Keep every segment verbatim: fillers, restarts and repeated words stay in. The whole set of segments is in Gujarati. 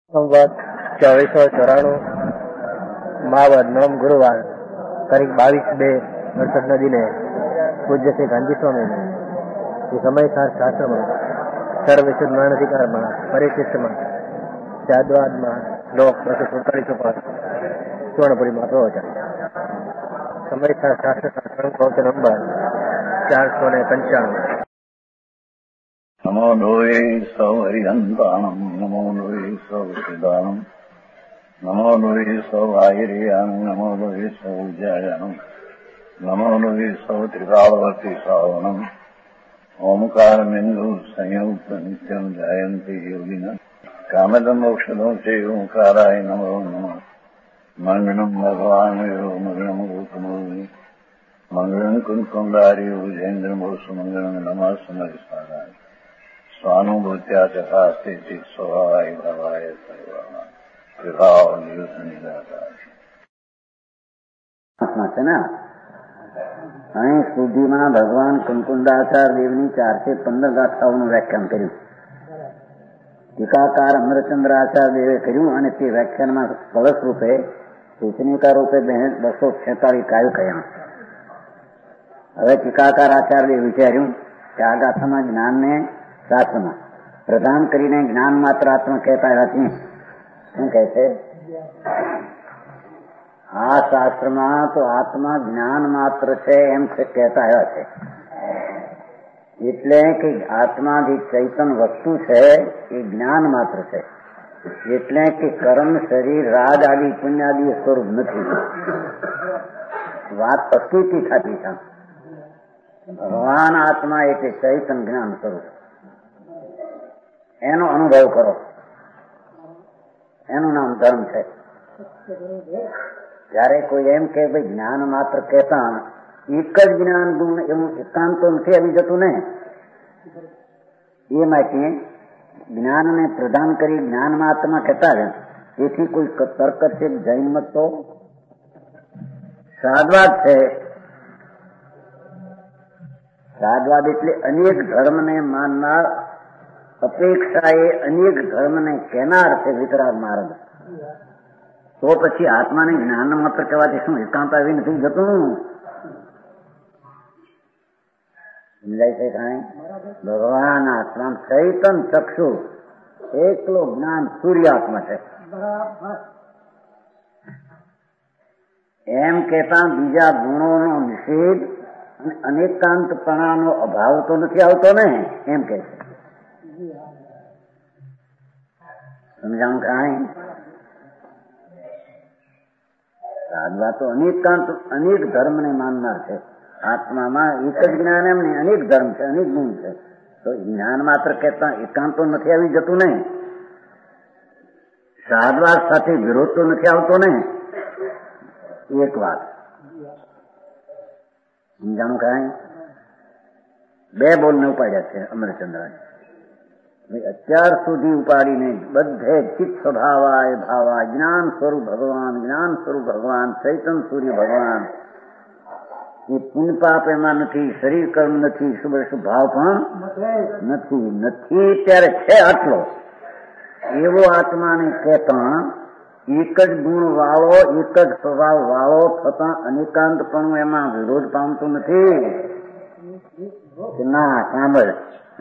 સંવત ચોવીસો ચોરાણું માવદ નોમ ગુરુવાર તારીખ બાવીસ બે વરસાદના દિને પૂજ્ય શ્રી ગાંધી સ્વામીને એ સમયસાર શાસ્ત્રમાં સર્વવિશુદ્ધ જ્ઞાનાધિકારમાં પરિશિષ્ટમાં જાદવાદમાં શ્લોક બસો સુડતાલીસ ઉપર સુવર્ણપુરીમાં પ્રવચન. સમયસાર શાસ્ત્ર શાસ્ત્ર પ્રવચન નંબર ચારસો ને પંચાણું. નમો લોહે સૌ હરિહંતાણમ નમો લોહે સૌ સિદ્ધાણમ નમો લોહે સૌ આયર્યાન નમો લોહે સૌ જયાનમ નમો લોહે સૌ ત્રિકાળવતી શ્રાવણમ ઓમકાર બિંદુ સંયુક્ત નિત્યમ જાયંતી યોગિના કામદમ મોક્ષદો છે ઓંકારાય નમો નમઃ. મંગળમ ભગવાન મંગળમ ગૌતમોની મંગળમ કુંકુંડારી ભુજેન્દ્રમો સુમંગળમ નમઃ સમયસારાય સ્વાનુભૂત્યા ચકાસ્તે સ્વભાવાય ભાવાય સર્વાના વિભાવ નિયુત નિરાકાર છે ને. અહીં સુધીમાં ભગવાન કુંકુંડાચાર્ય દેવની ચારસો પંદર ગાથાઓનું વ્યાખ્યાન કર્યું. ટીકાકાર અમરચંદ્ર આચાર્ય દેવે કર્યું અને તે વ્યાખ્યાનમાં કળશ રૂપે સૂચનિકા રૂપે બસો છેતાલીસ કાવ્યો કહ્યા. હવે ટીકાકાર આચાર્ય વિચાર્યું કે આ ગાથામાં જ્ઞાનને શાસ્ત્રમાં પ્રદાન કરીને જ્ઞાન માત્ર આત્મા કહેતા નથી. શું કહે છે? આ શાસ્ત્રમાં તો આત્મા જ્ઞાન માત્ર છે એમ કહેતા આવ્યા છે. એટલે કે આત્મા જે ચૈતન વસ્તુ છે એ જ્ઞાન માત્ર છે. એટલે કે કર્મ શરીર રાગ આદિ પુણ્યાદિ સ્વરૂપ નથી. વાત પ્રસ્તુતિ થતી છે. ભગવાન આત્મા એટલે ચૈતન જ્ઞાન સ્વરૂપ. એનો અનુભવ કરો, એનું નામ ધર્મ છે. જયારે કોઈ એમ કે ભાઈ જ્ઞાન માત્ર કહેતા એક જ જ્ઞાન ગુણ એવું એકાંત તો નથી આવી જતું ને. એ માટે જ્ઞાનને પ્રદાન કરી જ્ઞાન માત્રમાં કહેતા છે. તેથી કોઈ તર્ક છે જૈન મત તો સાદવાદ છે. સાદવાદ એટલે અનેક ધર્મને માનનાર, અપેક્ષાએ અનેક ધર્મને કહેનાર છે વિતરાગ માર્ગ. તો પછી આત્માને જ્ઞાન માત્ર કહેવાથી શું એકાંત આવી નથી જતું? સમજાય છે કાંઈ? ભગવાન આત્મા ચૈતન ચક્ષુ એકલો જ્ઞાન સૂર્યાત્મા છે. એમ કહેતા બીજા ગુણોનો નિષેધ અને અનેકાંતપણાનો અભાવ તો નથી આવતો ને, એમ કે છે. સમજાવું કાંઈ? સાધવા તો અનેકાંત અનેક ધર્મને માનનાર છે. આત્મામાં એક જ જ્ઞાન એમ ને અનેક ધર્મ છે, અનેક ગુણ છે. તો જ્ઞાન માત્ર કહેતા એકાંત તો નથી આવી જતું ને. સાધવાદ સાથે વિરોધ તો નથી આવતો ને. એક વાત સમજાણું કાંઈ? બે બોલને ઉપાડ્યા છે અમરચંદ્ર. અત્યાર સુધી ઉપાડીને બધે ચિત્ત સ્વભાવાય ભાવા જ્ઞાન સ્વરૂપ ભગવાન, જ્ઞાન સ્વરૂપ ભગવાન, ચૈતન સૂર્ય ભગવાન. એ પુણ્ય પાપ એમાં નથી, શરીર કર્મ નથી, શુભ શુભ ભાવ પણ નથી. નથી ત્યારે છે આટલો એવો આત્માને કહેતા એક જ ગુણ વાળો, એક જ સ્વભાવ વાળો થતા અનેકાંતપણું એમાં વિરોધ પામતું નથી. ના સાંભળ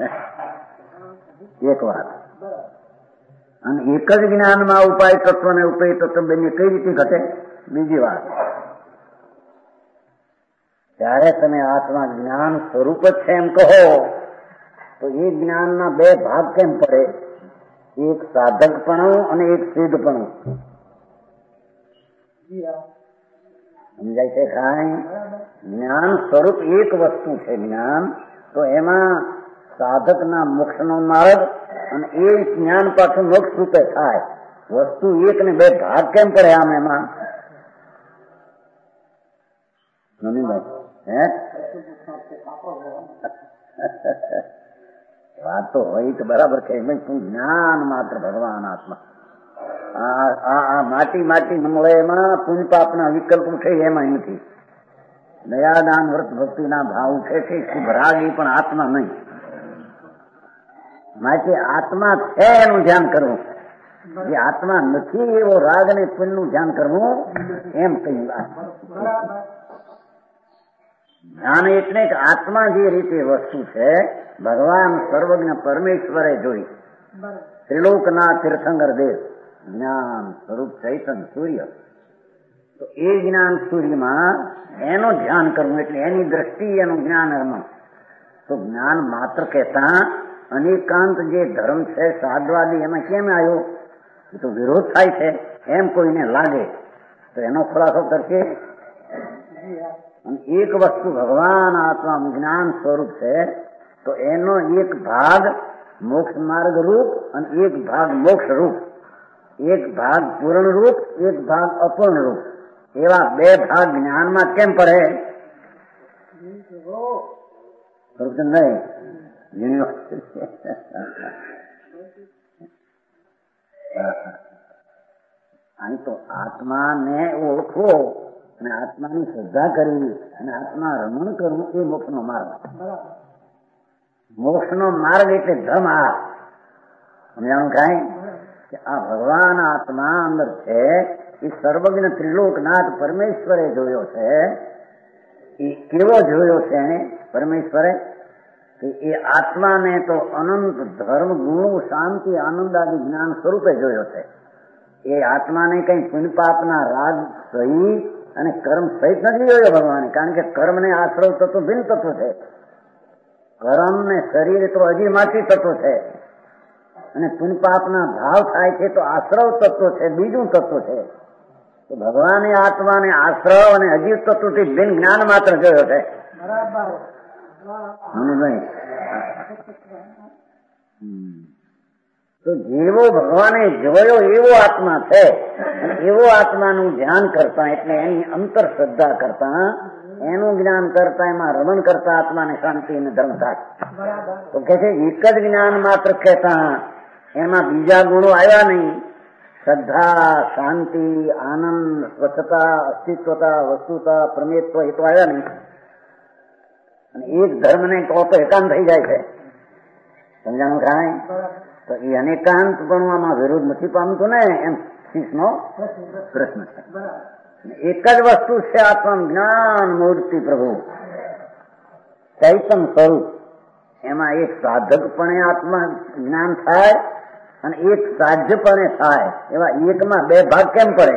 એક વાત. અને એક જ જ્ઞાનમાં ઉપાય તત્વ ને ઉપય તત્વ બંને કઈ રીતે ઘટે? બીજી વાત, ત્યારે તમે આત્મા જ્ઞાન સ્વરૂપ જ છે એમ કહો તો એ જ્ઞાનના બે ભાગ કેમ પડે? એક સાધકપણું અને એક સિદ્ધપણું. સમજાય છે કાંઈ? જ્ઞાન સ્વરૂપ એક વસ્તુ છે જ્ઞાન, તો એમાં સાધકના મોક્ષનો માર્ગ અને એ જ્ઞાન પાછું મોક્ષ રૂપે થાય. વસ્તુ એક ને બે ભાગ કેમ પડે આમ એમાં? હે વાત તો હોય તો બરાબર છે. જ્ઞાન માત્ર ભગવાન આત્મા. આ માટી માટી મળે એમાં પુણ્ય પાપના વિકલ્પ ઉઠે એમાં નથી. દયાદાન વ્રત ભક્તિના ભાવ ઉઠે છે. શુભ રાગ એ પણ આત્મા નહીં. માટે આત્મા છે એનું ધ્યાન કરવું. જે આત્મા નથી એવો રાગ અને પુણ્યનું ધ્યાન કરવું એમ કહ્યું. જ્ઞાન એટલે કે આત્મા જે રીતે વસ્તુ છે ભગવાન સર્વજ્ઞ પરમેશ્વરે જોઈ. ત્રિલોકના તીર્થંકર દેવ જ્ઞાન સ્વરૂપ ચૈતન્ય સૂર્ય, તો એ જ્ઞાન સૂર્યમાં એનું ધ્યાન કરવું એટલે એની દ્રષ્ટિ એનું જ્ઞાન રમણ. તો જ્ઞાન માત્ર કહેતા અનેકાંત જે ધર્મ છે સાધવાદી એમાં કેમ આવ્યો? એ તો વિરોધ થાય છે એમ કોઈને લાગે તો એનો ખુલાસો કરશે. એક વસ્તુ ભગવાન આત્મા જ્ઞાન સ્વરૂપ છે તો એનો એક ભાગ મોક્ષ માર્ગ રૂપ અને એક ભાગ મોક્ષ રૂપ, એક ભાગ પૂર્ણ રૂપ, એક ભાગ અપૂર્ણ રૂપ, એવા બે ભાગ જ્ઞાનમાં કેમ પડે? નહીં અહીં તો આત્માને ઓળખવો અને આત્માની શ્રદ્ધા કરવી અને આત્મા રમણ કરવું એ મોક્ષનો માર્ગ. મોક્ષનો માર્ગ એટલે ધર્મ. આ સમજાણું કાંઈ કે આ ભગવાન આત્મા અંદર છે એ સર્વજ્ઞ ત્રિલોકનાથ પરમેશ્વરે જોયો છે. એ કેવો જોયો છે પરમેશ્વરે? કે એ આત્માને તો અનંત ધર્મ ગુણ શાંતિ આનંદ આદિ જ્ઞાન સ્વરૂપે જોયો છે. એ આત્માને કઈ પુણ્ય પાપના રાગ સહિત અને કર્મ સહિત નથી જોયો ભગવાને, કારણ કે કર્મને આશ્રવ તત્વ ભિન્ન તત્વ છે. કર્મ ને શરીર તો હજી માટી તત્વ છે અને પુણ્ય પાપના ભાવ થાય છે તો આશ્રવ તત્વ છે, બીજું તત્વ છે. તો ભગવાને આત્માને આશ્રવ અને અજીવ તત્વથી ભિન્ન જ્ઞાન માત્ર જોયો છે. નહીં તો જેવો ભગવાને જોયો એવો આત્મા છે અને એવો આત્માનું ધ્યાન કરતા એટલે એની અંતર શ્રદ્ધા કરતા એનું જ્ઞાન કરતા એમાં રમણ કરતા આત્માને શાંતિ અને ધર્મ થાય. તો કે છે એક જ જ્ઞાન માત્ર કહેતા એમાં બીજા ગુણો આવ્યા નહીં. શ્રદ્ધા, શાંતિ, આનંદ, સ્વચ્છતા, અસ્તિત્વતા, વસ્તુતા, પ્રમેયત્વ એ તો આવ્યા નહીં. અને એક ધર્મને કહો તો એકાંત થઈ જાય છે. સમજાણું કાંઈ? તો એ અનેકાંત ગણવામાં વિરોધ નથી પામતું ને એમ શીશનો પ્રશ્ન છે. એક જ વસ્તુ છે આત્મા જ્ઞાન મૂર્તિ પ્રભુ ચૈતન્ય સ્વરૂપ. એમાં એક સાધકપણે આત્મા જ્ઞાન થાય અને એક સાધ્યપણે થાય. એવા એકમાં બે ભાગ કેમ પડે?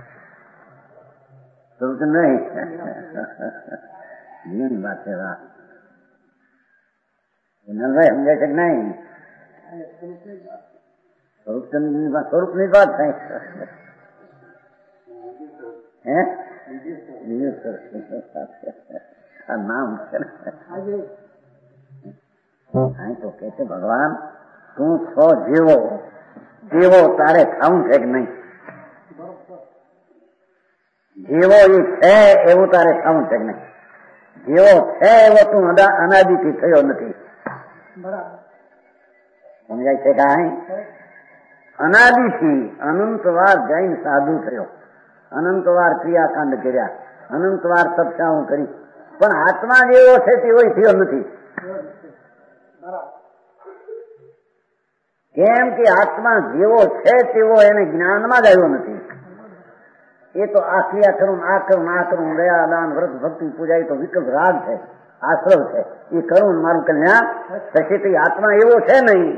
નહીં વાત છે વાત નંદભાઈ સમજાય છે કે નહીં? સ્વરૂપ ની વાત થાય હે આ નામ છે તો કે છે ભગવાન તું છો જેવો જેવો તારે ખાવું છે કે નહીં? જેવો એ છે એવું તારે ખાવું છે કે નહીં? જેવો છે એવો તું અનાદિથી થયો નથી. સમજાય છે કાંઈ? અનાદિથી અનંતવાર જૈન સાધુ થયો, અનંતવાર ક્રિયાકાંડ કર્યા, અનંતવાર તપસ્યાઓ કરી, પણ આત્મા જેવો છે તેવો થયો નથી. કેમ કે આત્મા જેવો છે તેવો એને જ્ઞાનમાં જ આવ્યો નથી. એ તો આ ક્રિયા કરું, આ કરું, આ કરું, દયા દાન વ્રત ભક્તિ પૂજા એ તો વિકલ્પ રાગ છે, આશ્રવ છે. એ કરું મારું કલ્યાણ થશે તો આત્મા એવો છે નહીં.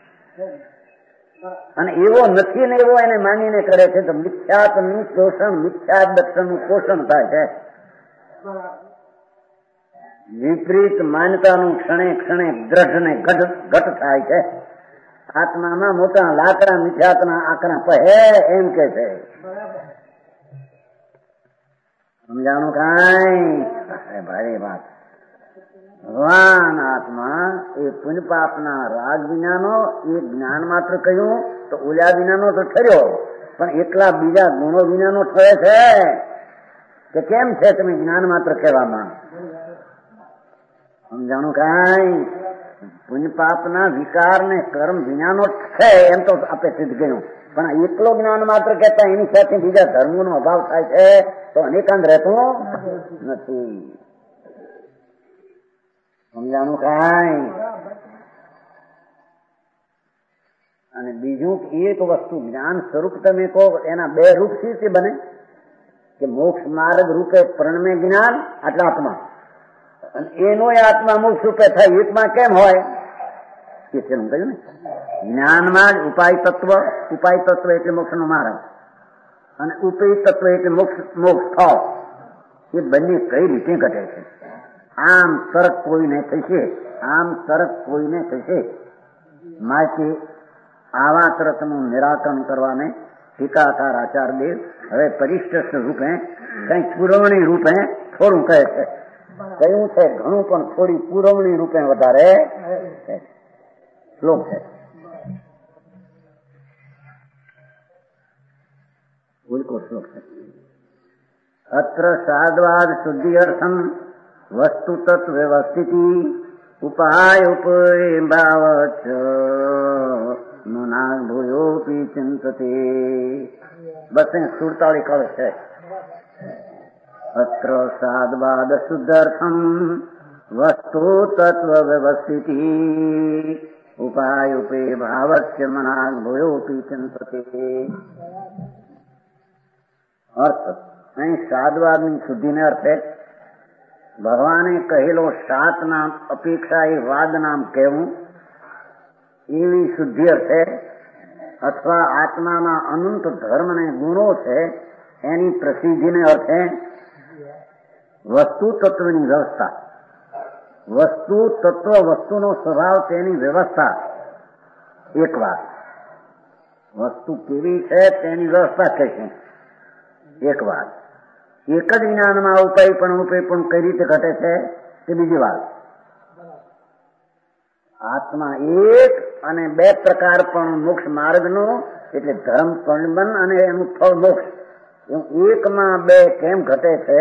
અને એવો નથી ને એવો એને માનીને કરે છે તો મિથ્યાત્વનું શોષણ, મિથ્યા દર્શનનું પોષણ થાય છે. વિપરીત માન્યતાનું ક્ષણે ક્ષણે દ્રઢ ને ઘટ થાય છે. આત્મામાં મોટા લાકડા મિથ્યાત્વના આકરા પહે એમ કે છે. સમજાણું કાંઈ? ભારે વાત. ભગવાન આત્મા એ પુણ્ય પાપના રાગ વિનાનો એ જ્ઞાન માત્ર કહ્યું તો ઓલા વિનાનો તો ઠર્યો, પણ એકલા બીજા ગુણો વિનાનો ઠરે છે કે કેમ છે તમે જ્ઞાન માત્ર કહેવામાં? સમજાણું કાંઈ? પુણ્ય પાપના વિકાર ને કર્મ વિનાનો છે એમ તો આપણે સિદ્ધ ગયું, પણ એકલો જ્ઞાન માત્ર કહેતા એની સાથે બીજા ધર્મોનો અભાવ થાય છે તો અનેકાંત રહેતો નથી. સમજાણું કાંઈ? અને બીજું એક વસ્તુ જ્ઞાન સ્વરૂપ તમે કહો એના બે રૂપ સી રીતે બને કે મોક્ષ માર્ગ રૂપે પ્રણમે જ્ઞાન એટલે આત્મા અને એનો આત્મા મોક્ષ રૂપે થાય એકમાં કેમ હોય એ છે હું કહ્યું ને જ્ઞાનમાં જ ઉપાય તત્વ ઉપાય તત્વ એટલે મોક્ષનો માર્ગ અને ઉપેય તત્વ એટલે મોક્ષ મોક્ષ થાવ એ બંને કઈ રીતે ઘટે છે આમ તરત કોઈને થશે આમ તરત કોઈને થશે માટે આવા તરતનું નિરાકરણ કરવાને ટીકાકાર આચાર્યદેવ હવે પરિષ્ઠ રૂપે કઈ પુરવણી રૂપે થોડું કહે છે કયું છે ઘણું પણ થોડી પુરવણી રૂપે વધારે શ્લોક છે ઉલકો શ્લોક છે અત્ર સાદ્વાદ શુદ્ધિ અર્થમ વસ્તુ તત્વ વ્યવસ્થિતિ ઉપાય ઉપય ભાવચ નુના ભૂયોપી ચિંતતે બસ સુડતાળી કળ છે અત્ર સાદ્વાદ શુદ્ધાર્થમ વસ્તુ તત્વ વ્યવસ્થિતિ ઉપાય ઉપે ભાવસ્ય મના ભૂયોપી ચિંતતે અર્થ અહીં સાદવાદની શુદ્ધિને અર્થે ભગવાને કહેલો સાત નામ અપેક્ષા એ વાદ નામ કહેવું એવી શુદ્ધિ અર્થે અથવા આત્માના અનંત ધર્મ ને ગુણો છે એની પ્રસિદ્ધિને અર્થે વસ્તુ તત્વની વ્યવસ્થા વસ્તુ તત્વ વસ્તુનો સ્વભાવ તેની વ્યવસ્થા એક વાત વસ્તુ કેવી છે તેની વ્યવસ્થા કઈ છે એક વાત એક જ જ્ઞાનમાં ઉપાય પણ ઉપય પણ કઈ રીતે ઘટે છે તે બીજી વાત આત્મા એક અને બે પ્રકાર પણ મોક્ષ માર્ગનો એટલે ધર્મ પણ અને એનું ફળ મોક્ષ એકમાં બે કેમ ઘટે છે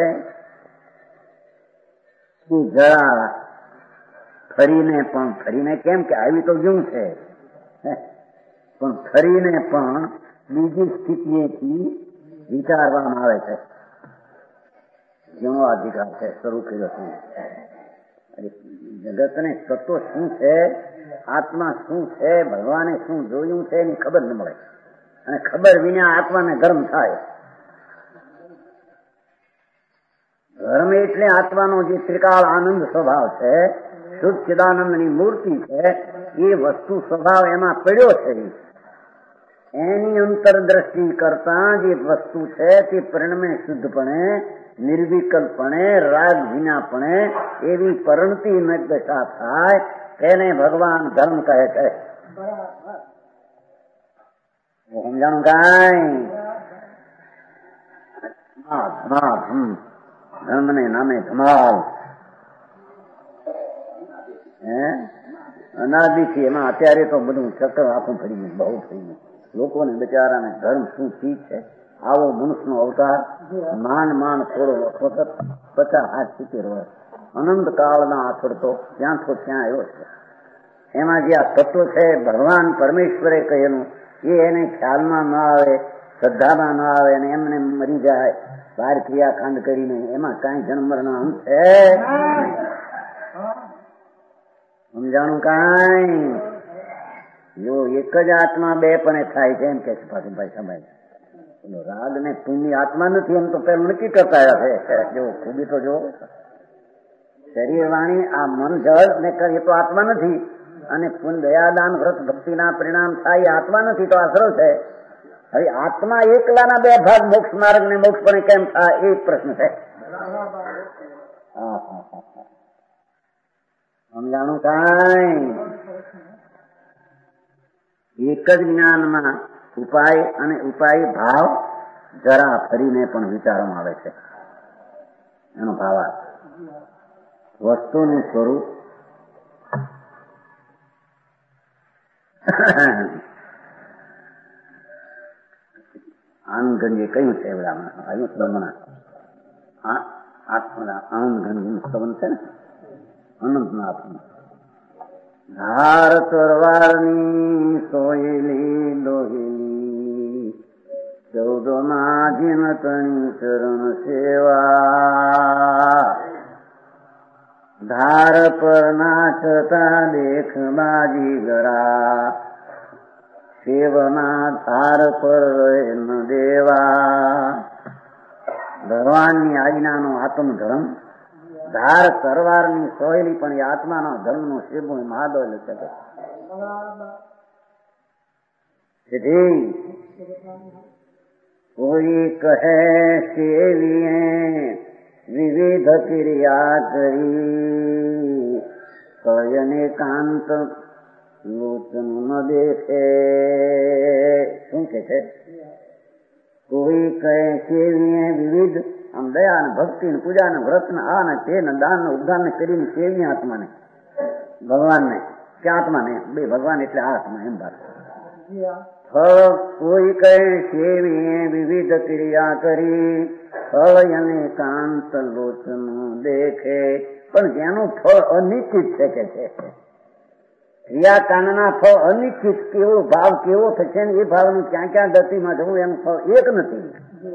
કે જરા ફરીને પણ ફરીને કેમ કે આવી તો જું છે પણ ફરીને પણ બીજી સ્થિતિએથી વિચારવામાં આવે છે જેનો અધિકાર છે શરૂ કર્યો છે જગતને તત્વ શું છે આત્મા શું છે ભગવાને શું જોયું છે એની ખબર ન મળે અને ખબર વિના આત્માને ધર્મ થાય ધર્મ એટલે આત્માનો જે ત્રિકાળ આનંદ સ્વભાવ છે શુદ્ધ ચિદાનંદની મૂર્તિ છે એ વસ્તુ સ્વભાવ એમાં પડ્યો છે એની અંતરદ્રષ્ટિ કરતા જે વસ્તુ છે તે પરિણમે શુદ્ધપણે નિર્વિકલ્પણે રાગ વિનાપણે એવી પરણતી દશા થાય તેને ભગવાન ધર્મ કહે છે સમજાણું કાંઈ ધર્મ ને નામે ધમાલ હે અનાદિથી એમાં અત્યારે તો બધું ચક્ર આખું ફરી ગયું બહુ થઈ ગયું લોકોને બિચારાને ધર્મ શું ચીજ છે આવો મનુષ્યનો અવતાર માંડ માંડ થોડો વખત પચાસ હાથ સિત્તેર વર્ષ અનંત કાળના આથડતો ત્યાં તો ત્યાં આવ્યો છે એમાં જે આ તત્વ છે ભગવાન પરમેશ્વરે કહેલું એ એને ખ્યાલમાં ન આવે શ્રદ્ધામાં ન આવે અને એમને મરી જાય બહાર ક્રિયાકાંડ કરીને એમાં કાંઈ જન્મનો અંત છે સમજાણું કાંઈ જો એક જ આત્મા બે પણ થાય છે એમ કે છે પાછું ભાઈ સમય રાગ ને પુણ્ય આત્મા નથી એમ તો પેલું નક્કી કરતા આવ્યા છે જો ખૂબી તો જો શરીર વાણી આ મન જળ ને એ તો આત્મા નથી અને પુણ્ય દયાદાન વ્રત ભક્તિના પરિણામ થાય આત્મા નથી તો આશરો છે હવે આત્મા એકલાના બે ભાગ મોક્ષ માર્ગ ને મોક્ષ પણ કેમ થાય એ પ્રશ્ન છે સમજાણું કાંઈ એક જ જ્ઞાનમાં ઉપાય અને ઉપાય ભાવ જરા ફરીને પણ વિચારવામાં આવે છે એનો ભાવાર્થ વસ્તુનું સ્વરૂપ આનંદગંજે કહ્યું છે એવડામાં આવ્યું બ્રહ્મણા આત્મના આનંદગંજનું સ્તવન છે ને અનંતનાથનું ધાર તરવારની સોયેલી લોહેલી ચૌદ માજીન તણી ચરણ સેવા ધાર પર નાચતા દેખ બાજી ગરા સેવના ધાર પર ન દેવા. ભગવાનની આજ્ઞાનો આત્મધર્મ, ધાર તરવારની સોયલી પણ એ આત્માના ધર્મનો સેવો મહાદેવ લખે છે. તેથી કોઈ કહે સેવીએ વિવિધ ક્રિયા કરી, કયને કાંત લોચન ન દેખે. શું કે છે? કોઈ કહે સેવીએ વિવિધ, આમ દયા ને ભક્તિ ને પૂજા ને વ્રત ને આ ને તે ને દાન ને ઉદ્ધાર ને કરીને સેવીએ આત્માને, ભગવાનને કે આત્માને, બે ભગવાન એટલે આત્મા એમ વાત. કોઈ કહે સેવીએ વિવિધ ક્રિયા કરી, ફળ અને કાંત લોચન દેખે. પણ જેનું ફળ અનિશ્ચિત છે કે છે, ક્રિયાકાંડના ફળ અનિશ્ચિત, કેવો ભાવ કેવો થશે ને એ ભાવનું ક્યાં ક્યાં ગતિમાં જવું એનું ફળ એક નથી.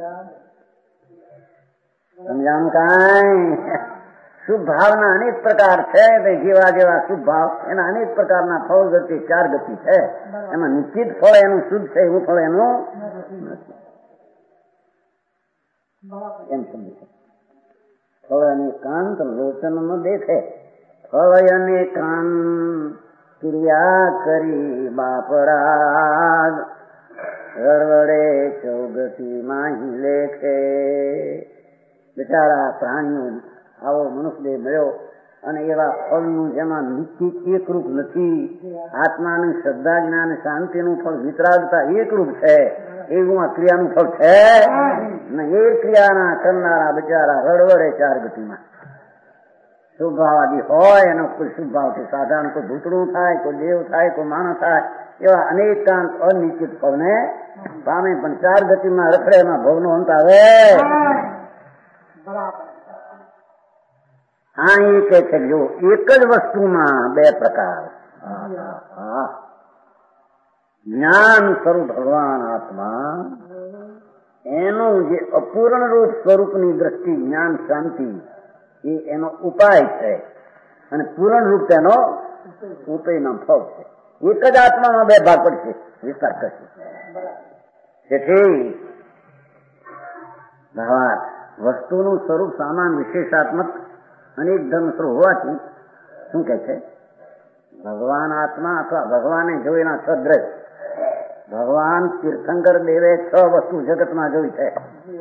સમજાણું કાંઈ? શુભ ભાવના અનેક પ્રકાર છે. જેવા જેવા શુભ ભાવ એના અનેક પ્રકારના ફળ ગતિ, ચાર ગતિ છે. એમાં નિશ્ચિત ફળ એનું શુદ્ધ છે, એવું ફળ એનું નથી. એમ સમજ છે. ફળ અને કાંત લોચન ન દેખે. ફળ અને કાંત ક્રિયા કરી બાપરાગ, રડવડે ચૌગતી માહી લેખે. બિચારા પ્રાણીઓ આવો મનુષ્ય મળ્યો અને એવા ફળનું જેમાં નિશ્ચિત એકરૂપ નથી. આત્માનું શ્રદ્ધા જ્ઞાન શાંતિનું ફળ વિતરાગતા એકરૂપ છે, એવું આ ક્રિયાનું ફળ છે ને. એ ક્રિયાના કરનારા બિચારા રડવડે ચાર ગતિમાં. શુભ ભાવાદી હોય એનો કોઈ શુભ ભાવથી સાધારણ કોઈ ભૂતળું થાય, કોઈ દેવ થાય, કોઈ માણસ થાય, એવા અનેકાંત અનિશ્ચિત ફળને પામે. પણ ચાર ગતિમાં રખડે એમાં ભવનો અંત આવે. હા, એ કે છે જો એક જ વસ્તુમાં બે પ્રકાર, જ્ઞાન સ્વરૂપ ભગવાન આત્મા, એનું જે અપૂર્ણ રૂપ સ્વરૂપની દ્રષ્ટિ જ્ઞાન શાંતિ એ એનો ઉપાય છે, અને પૂર્ણ રૂપ તેનો ઉપાયનો ફળ છે. એક જ આત્મામાં બે ભાગ પડશે, વિસ્તાર કરશે. તેથી ભગવાન વસ્તુનું સ્વરૂપ સામાન વિશેષાત્મક અનેક ધર્મ સ્વરૂપ હોવાથી શું કે છે? ભગવાન આત્મા અથવા ભગવાને જોયેલા છ દ્રવ્ય. ભગવાન તીર્થંકર દેવે છ વસ્તુ જગતમાં જોઈ છે.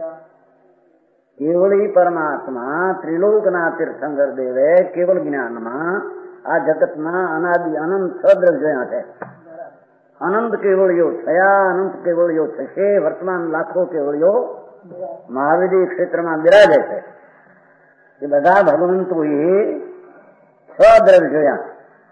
કેવળી પરમાત્મા ત્રિલોકના તીર્થંકર દેવે કેવળ જ્ઞાનમાં આ જગતમાં અનાદિ અનંત છ દ્રવ્ય જોયા છે. અનંત કેવળીઓ થયા, અનંત કેવળીઓ થશે, વર્તમાન લાખો કેવળીઓ મહાવિદ્ય ક્ષેત્રમાં બિરાજે છે. એ બધા ભગવંતોએ છ દ્રવ્ય જોયા.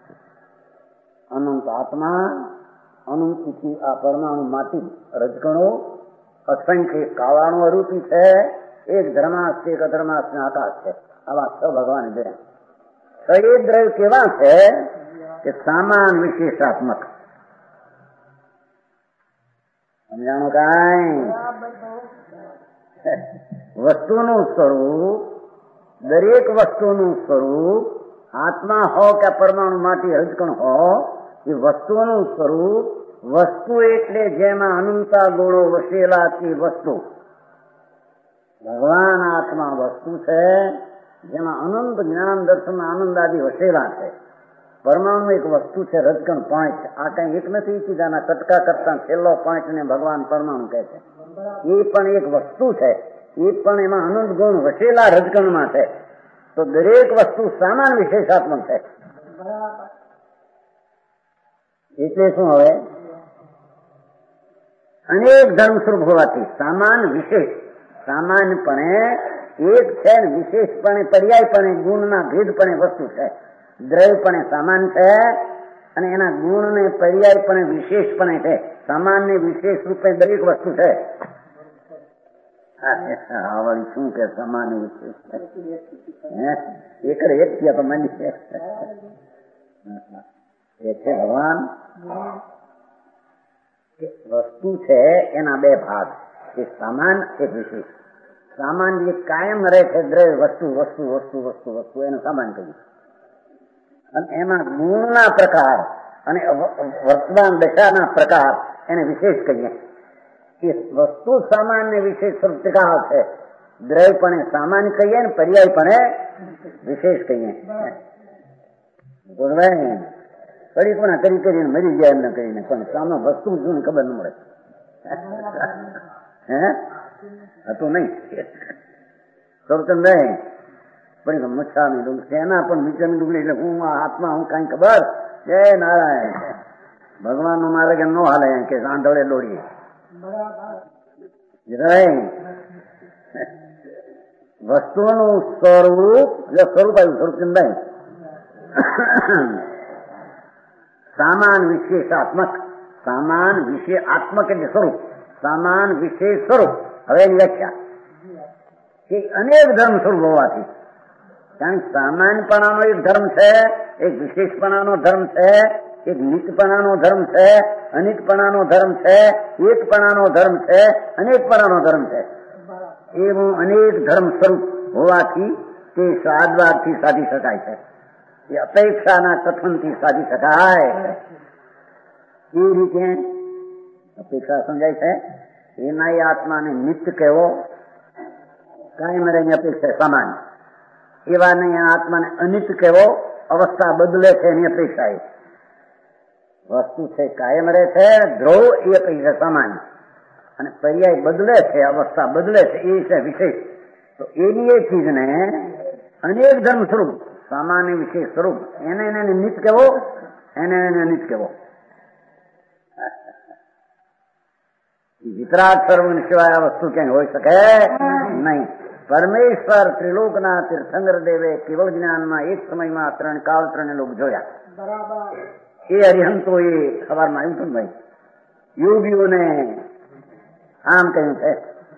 અનંત આત્મા, અનંત આ પરમાણુ માટી રજકણો, અસંખ્ય કાવાણુ અરૂપી છે, એક ધર્માસ છે, એક અધર્માસ ને આકાશ છે. આવા છ ભગવાન જોયા. છ એ દ્રવ્ય કેવા છે કે સામાન વિશેષાત્મક. સમજાણું કાંઈ? વસ્તુનું સ્વરૂપ, દરેક વસ્તુનું સ્વરૂપ આત્મા હો કે પરમાણુ માટી રજકણ હો, એ વસ્તુનું સ્વરૂપ વસ્તુ એટલે જેમાં અનંતા ગુણો વસેલા તે વસ્તુ. ભગવાન આત્મા વસ્તુ છે જેમાં અનંત જ્ઞાન દર્શન આનંદ આદિ વસેલા છે. પરમાણુ એક વસ્તુ છે, રજકણ પાંચ. આ કઈ એક નથી, સીધાના કટકા કરતા છેલ્લો પાંચ ને ભગવાન પરમાણુ કહે છે. એ પણ એક વસ્તુ છે, એ પણ એમાં અનંત ગુણ વસેલા રજકણમાં છે. તો દરેક વસ્તુ સામાન વિશેષાત્મક છે. એટલે શું? હવે અનેક ધર્મ સ્વરૂપ હોવાથી સામાન વિશેષ, સામાન્યપણે એક છે ને વિશેષપણે પર્યાયપણે ગુણના ભેદપણે વસ્તુ છે. દ્રવ્યપણે સામાન છે અને એના ગુણને પર્યાયપણે વિશેષપણે છે. સામાન્ય વિશેષ રૂપે દરેક વસ્તુ છે. આવડી શું કે સામાન્ય વિશેષ એક એક થયા તો માની છે. એ છે ભગવાન વસ્તુ છે એના બે ભાગ, એક સામાન એક વિશેષ. સામાન જે કાયમ રહે છે દ્રવ્ય વસ્તુ વસ્તુ વસ્તુ વસ્તુ વસ્તુ એનું સામાન કહ્યું. અને એમાં ગુણના પ્રકાર અને વર્તમાન દશાના પ્રકાર એને વિશેષ કહીએ. એ વસ્તુ સામાન્ય વિશેષ સ્વરૂપ ટીકા છે. દ્રવ્યપણે સામાન્ય કહીએ ને પર્યાયપણે વિશેષ કહીએ. કડીપણા કરી કરીને મરી જાય એમને કહીને પણ સામે વસ્તુ શું ખબર ન મળે. હે હતું નહીં સ્વરૂપ નહીં પણ મચ્છાની ડુંગળી એના પણ નીચેની ડુંગળી એટલે હું હાથમાં હું કઈ ખબર જય નારાયણ ભગવાન નું મારે કે ન હાલે કે આંધળે દોડીએ વસ્તુઓનું સ્વરૂપ સ્વરૂપ આવ્યું સ્વરૂપ નહીં સામાન વિશેષાત્મક સામાન વિશેષાત્મક એટલે સ્વરૂપ સામાન વિશેષ સ્વરૂપ. હવે એની વ્યાખ્યા કે અનેક ધર્મ સ્વરૂપ હોવાથી કારણ કે સામાન્યપણાનો એક ધર્મ છે, એક વિશેષપણાનો ધર્મ છે, એક નિતપણાનો ધર્મ છે, અનિતપણાનો ધર્મ છે, એકપણાનો ધર્મ છે, અનેકપણાનો ધર્મ છે. એવું અનેક ધર્મ સ્વરૂપ હોવાથી તે સાદવાદથી સાધી શકાય છે. એ અપેક્ષાના કથનથી સાધી શકાય. એ રીતે અપેક્ષા સમજાય છે. એના એ આત્માને નિત્ય કહેવો કાયમ રહેની અપેક્ષા સામાન્ય. એવા નહીં આત્માને અનિત કહેવો અવસ્થા બદલે છે એની અપેક્ષા. એ વસ્તુ છે કાયમ રહે છે ધ્રુવ એ અપેક્ષા સામાન્ય અને પર્યાય બદલે છે અવસ્થા બદલે છે એ છે વિશેષ. તો એની એ ચીજને અનેક ધર્મ સ્વરૂપ સામાન્ય વિશેષ સ્વરૂપ એને એને નિત કહેવો એને એને નિત કહેવો. વિતરાગ સર્વ સિવાય આ વસ્તુ ક્યાંય હોઈ શકે નહીં. પરમેશ્વર ત્રિલોકના તીર્થંકર દેવે કેવળ જ્ઞાનમાં એક સમયમાં ત્રણ કાળ ત્રણે લોક જોયા. એ હરિહંતો એ સવારમાં આવ્યું હતું ભાઈ યોગીઓને આમ કહ્યું છે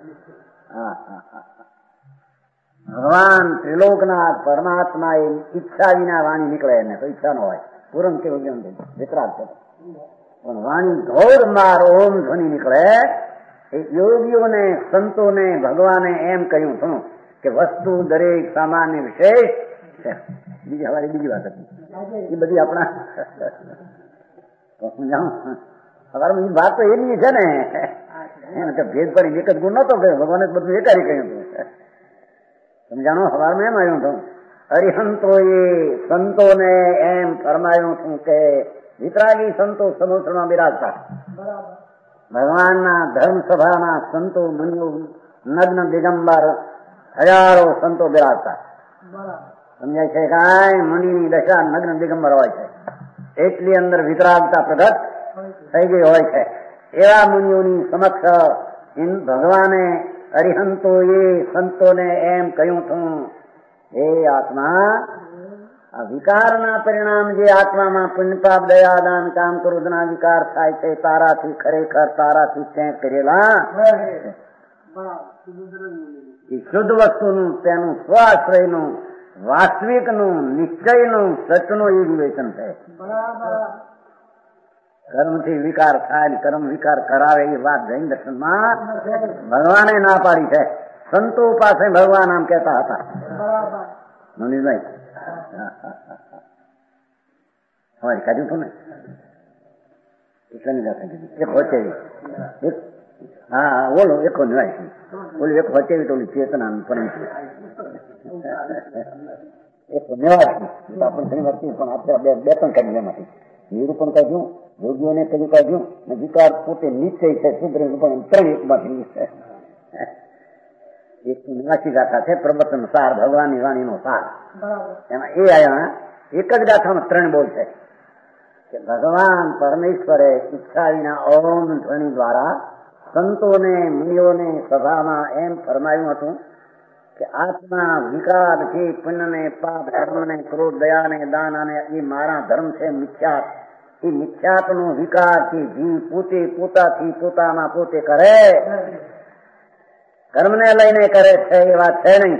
ભગવાન ત્રિલોકના પરમાત્મા એ ઈચ્છા વિના વાણી નીકળે એને તો ઈચ્છા ન હોય પૂરણ કેવું વિતરાગ છે પણ વાણી ઘોર માર ઓમ ધ્વનિ નીકળે. એ યોગીઓને સંતોને ભગવાને એમ કહ્યું હતું કે વસ્તુ દરેક સામાન્ય વિશેષ છે. બીજી હવારે બીજી વાત હતી એ બધી આપણા સવારમાં એ વાત તો એની છે ને એને તો ભેદ પડી એક જ ગુણ નતો કહ્યો ભગવાને બધું એકારી કહ્યું હતું. સમજાણો સવારમાં એમ આવ્યું હતું હરિહંતોએ સંતોને એમ ફરમાયું હતું કે વિતરાગી સંતો સમુદ્રમાં બિરાજતા ભગવાનના ધર્મસભાના સંતો મુનિઓ નગ્ન દિગંબર હજારો સંતો બિરાજતા. સમજાય છે કાંઈ મુનિની દશા નગ્ન દિગંબર હોય છે એટલી અંદર વિતરાગતા પ્રગટ થઈ ગઈ હોય છે. એવા મુનિઓની સમક્ષ ભગવાને હરિહંતોએ સંતોને એમ કહ્યું હતું હે આત્મા આ વિકારના પરિણામ જે આત્મામાં પુણ્યપાપ દયાદાન કામ ક્રોધના વિકાર થાય છે તારાથી ખરેખર તારાથી ચેક કરેલા એ શુદ્ધ વસ્તુનું તેનું સ્વાશ્રયનું વાસ્તવિકનું નિશ્ચયનું સચનું એ વિવેચન છે. કર્મથી વિકાર થાય કર્મ વિકાર કરાવે એ વાત જૈન દર્શનમાં ભગવાને ના પાડી છે. સંતો પાસે ભગવાન આમ કહેતા હતા મનીષભાઈ અમારી કાઢ્યું હતું ને એટલાની જાતે એક હોચેવી એક હા ઓલો એકો નિવાય છે ઓલું એક હોચેવી તો ઓલી ચેતના પરમ છે એક નિવાય છે આપણે ઘણી વાર પણ આપણે બે બે પણ કાઢી એમાંથી નિરૂપણ કાઢ્યું યોગીઓને કયું કાઢ્યું ને વિકાર પોતે નિશ્ચય છે શુદ્ર પણ ત્રણ એકમાંથી છે. એક નિવાસી ગાથા છે પ્રવચન સાર ભગવાનની વાણીનો સાર એમાં એ આયા એક જ ગાથામાં ત્રણ બોલ છે કે ભગવાન પરમેશ્વરે ઈચ્છા વિના ઓમ ધ્વનિ દ્વારા સંતોને મુનિઓને સભામાં એમ ફરમાયું હતું કે આત્મા વિકાર છે પુણ્યને પાપ કર્મને ક્રોધ દયાને દાન અને એ મારા ધર્મ છે મિથ્યા એ મિથ્યાત્વનો વિકાર છે જીવ પોતે પોતાથી પોતામાં પોતે કરે કર્મને લઈને કરે છે એ વાત છે નહીં.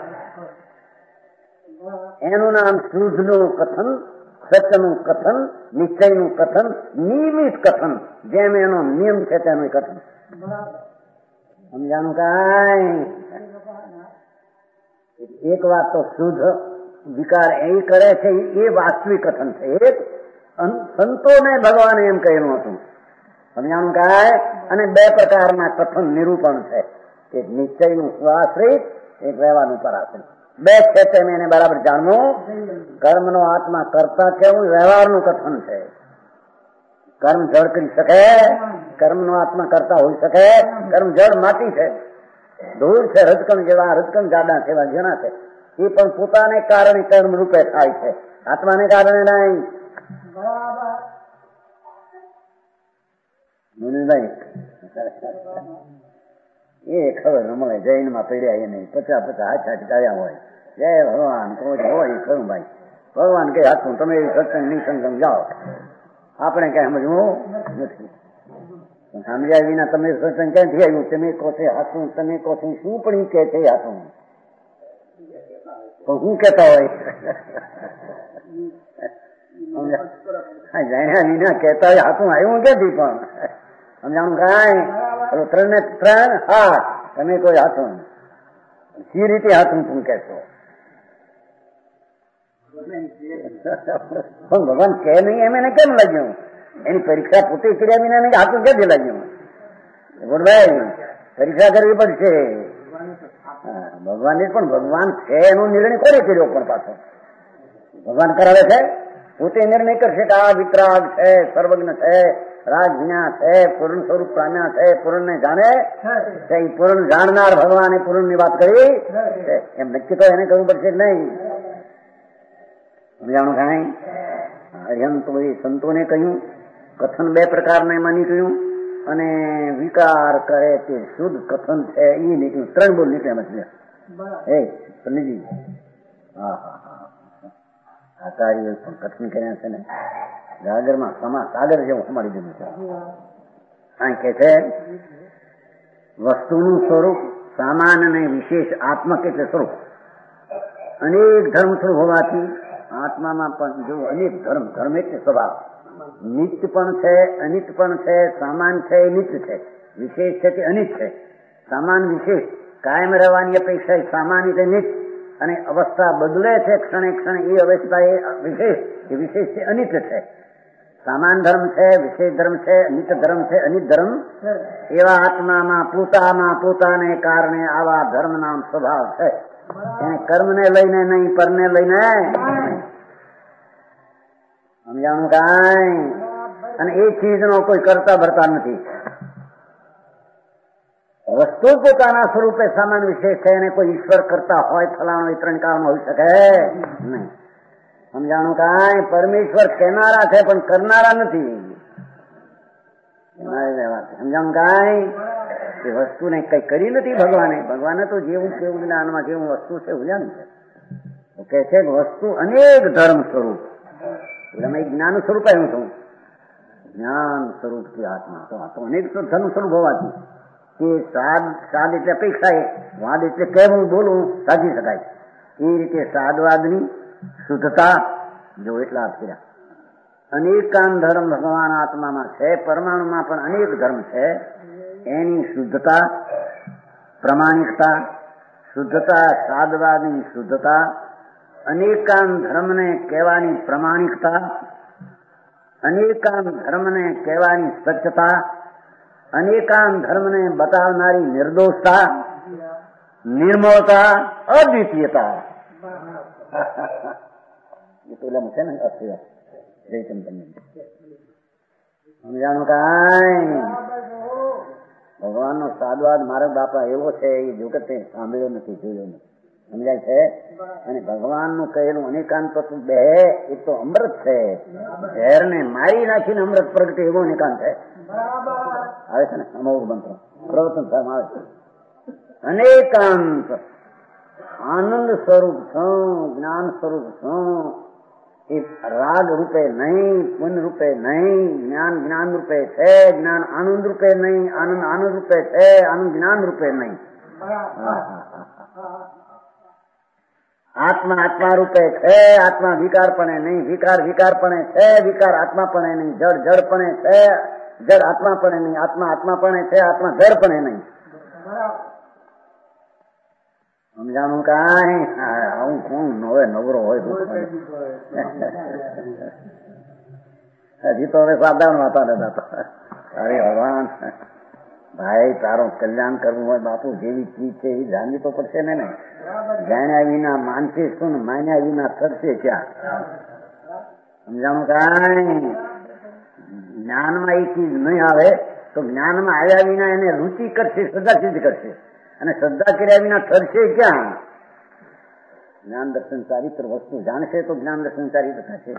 એનું નામ શુદ્ધનું કથન સત્યનું કથન નિશ્ચયનું કથન નિયમિત કથન જેમ એનો નિયમ છે તેનું કથન. સમજાનું કાંઈ એક વાત તો શુદ્ધ વિકાર એ કરે છે એ વાસ્તવિક કથન છે. એક સંતોને ભગવાને એમ કહેલું હતું સમજાણું કાય? અને બે પ્રકારના કથન નિરૂપણ છે, એક નિશ્ચયનું સ્વાશ્રિત, એક વ્યવહારનું પરાશ્રિત. બે છે તેમ એને બરાબર જાણવું. કર્મનો આત્મા કરતા કેવું વ્યવહારનું કથન છે. કર્મ જળ કરી શકે? કર્મનો આત્મા કરતા હોઈ શકે? કર્મ જળ માટી છે, ધૂળ છે, રજકણ જેવા રજકણ જાડા છે, એવા જેના છે, એ પણ પોતાને કારણે કર્મ રૂપે થાય છે, આત્માને કારણે નહીં. મુનિભાઈ એ ખબર ન મળે, જૈનમાં પડ્યા એને પચાસ પચાસ હાથ હાથ ગાયા હોય, જય ભગવાન કોઈ હોય ખરું ભાઈ. ભગવાન કઈ હાથું તમે સત્સંગ નિસંગ જાઓ, આપણે કઈ સમજવું નથી. સમજ્યા વિના તમે સત્સંગ ક્યાંથી આવ્યું? તમે કહો છો હાથું, તમે કહો છો શું પણ કે છે હાથું, પણ શું કેતા હોય જાણ્યા વિના કેતા હોય હાથું આવ્યું ક્યાંથી? પણ સમજાણું કાંઈ? ત્રણ ને ત્રણ હાથ, તમે કોઈ હાથું સી રીતે હાથું તું કહેશો? પણ ભગવાન કે નહીં એમ એને કેમ લાગ્યું? એની પરીક્ષા પોતે કર્યા વિના નહીં હાથું ક્યાંથી લાગ્યું? ગુડભાઈ પરીક્ષા કરવી પડશે ભગવાનની. પણ ભગવાન છે એનો નિર્ણય કોને કર્યો? પણ પાછો ભગવાન કરાવે છે, પોતે નિર્ણય કરશે કે આ વિતરાગ છે, સર્વજ્ઞ છે, રાજ્ઞા છે, પૂર્ણ સ્વરૂપ પ્રામ્યા છે, પૂર્ણ ને જાણે છે, પૂર્ણ જાણનાર ભગવાને પૂર્ણ ની વાત કરી એમ નક્કી તો એને કરવું પડશે નહીં. સમજાણું કાંઈ? હરિહંતો એ સંતોને કહ્યું, કથન બે પ્રકારના એમાં કહ્યું, અને વિકાર કરે તે શુદ્ધ કથન છે એ નીકળ્યું. ત્રણ બોલ નીકળે મતલબ એ સમજી. હા હા હા આચાર્ય પણ કથન કર્યા છે ને, ગાગરમાં સમા સાગર જેવું સમાડી દીધું છે. આ કે છે વસ્તુનું સ્વરૂપ સામાન્ય અને વિશેષ આત્મક એટલે સ્વરૂપ. અનેક ધર્મ સ્વરૂપ હોવાથી આત્મામાં પણ જો અનેક ધર્મ, ધર્મ એટલે સ્વભાવ, નિત્ય પણ છે, અનિત્ય પણ છે, સામાન છે એ નિત્ય છે, વિશેષ છે તે અનિત છે. સામાન વિશેષ કાયમ રહેવાની અપેક્ષા એ સામાન્ય તે નિત્ય, અને અવસ્થા બદલે છે ક્ષણે ક્ષણે એ અવસ્થા એ વિશેષ, એ વિશેષ છે અનિત્ય છે. સામાન ધર્મ છે, વિશેષ ધર્મ છે, નિત્ય ધર્મ છે, અનિત ધર્મ. એવા આત્મામાં પોતામાં પોતાને કારણે આવા ધર્મ નામ સ્વભાવ છે. એને કર્મને લઈને નહીં, પરને લઈને. સમજાણું કાંઈ? અને એ ચીજનો કોઈ કરતા ભરતા નથી. વસ્તુ પોતાના સ્વરૂપે સામાન વિશેષ છે, એને કોઈ ઈશ્વર કરતા હોય ફલાણો વિતરણ કામ હોઈ શકે નહીં. સમજાણું કાંઈ? પરમેશ્વર કહેનારા છે પણ કરનારા નથી. સમજાણું કાંઈ? એ વસ્તુને કઈ કરી નથી ભગવાને. ભગવાને તો જેવું કેવું જ્ઞાનમાં જેવું વસ્તુ છે ઉજાણ છે. તો કે છે વસ્તુ અનેક ધર્મ સ્વરૂપ. એટલે જ્ઞાન સ્વરૂપ આવ્યું છું, જ્ઞાન સ્વરૂપ થી આત્મા તો આ તો અનેક ધર્મ સ્વરૂપ હોવાથી કે સાદ સાદ એટલે અપેક્ષા, એ વાદ એટલે કહેવું બોલવું સાજી શકાય. એ રીતે સાદવાદની શુદ્ધતા જો એટલા કર્યા. અનેકાન ધર્મ ભગવાન આત્મામાં છે, પરમાણુમાં પણ અનેક ધર્મ છે. એની શુદ્ધતા, પ્રમાણિકતા, શુદ્ધતા, સાદવાદની શુદ્ધતા, અનેકાન ધર્મને કહેવાની પ્રમાણિકતા, અનેકાન ધર્મને કહેવાની સ્વચ્છતા, અનેકાન ધર્મને બતાવનારી નિર્દોષતા, નિર્મળતા, અદ્વિતીયતા. એ પેલા છે ને અસ્થિર સમજાણું કાંઈ? ભગવાન નો સાદવાદ મારા બાપા એવો છે એ જગતે સાંભળ્યો નથી, જોયો નથી. સમજાય છે? અને ભગવાન નું કહેલું અનેકાંત તત્વ બે એ તો અમૃત છે. ઝેર ને મારી નાખીને અમૃત પ્રગટે એવો અનેકાંત છે. આવે છે ને અમોઘ મંત્ર પ્રવચન ધર્મ આવે છે. અનેકાંત આનંદ સ્વરૂપ છું, જ્ઞાન સ્વરૂપ છું. એ રાગ રૂપે નહીં, પુન રૂપે નહીં. જ્ઞાન જ્ઞાન રૂપે છે, જ્ઞાન આનંદ રૂપે નહીં. આનંદ આનંદ રૂપે છે, આનંદ જ્ઞાન રૂપે નહીં. આત્મા આત્મા રૂપે છે, આત્મા વિકારપણે નહીં. વિકાર વિકારપણે છે, વિકાર આત્માપણે નહીં. જડ જડપણે છે, જડ આત્માપણે નહીં. આત્મા આત્માપણે છે, આત્મા જડપણે નહીં. સમજાણું કાંઈ? હું કોણ હવે નવરો હોય હજી તો હવે સાધારણ વાતા નતા. અરે ભગવાન ભાઈ તારો કલ્યાણ કરવું હોય બાપુ જેવી ચીજ છે એ જાણવી તો પડશે ને ને જાણ્યા વિના માનશે શું માન્યા વિના થશે ક્યાં સમજાણું કાંઈ જ્ઞાનમાં એ ચીજ નહીં આવે તો જ્ઞાનમાં આવ્યા વિના એને રુચિ કરશે શ્રદ્ધા સિદ્ધ કરશે અને શ્રદ્ધા કર્યા વિના થશે ક્યાં જ્ઞાન દર્શન ચારિત્ર વસ્તુ જાણશે તો જ્ઞાન દર્શન ચારિત્ર થશે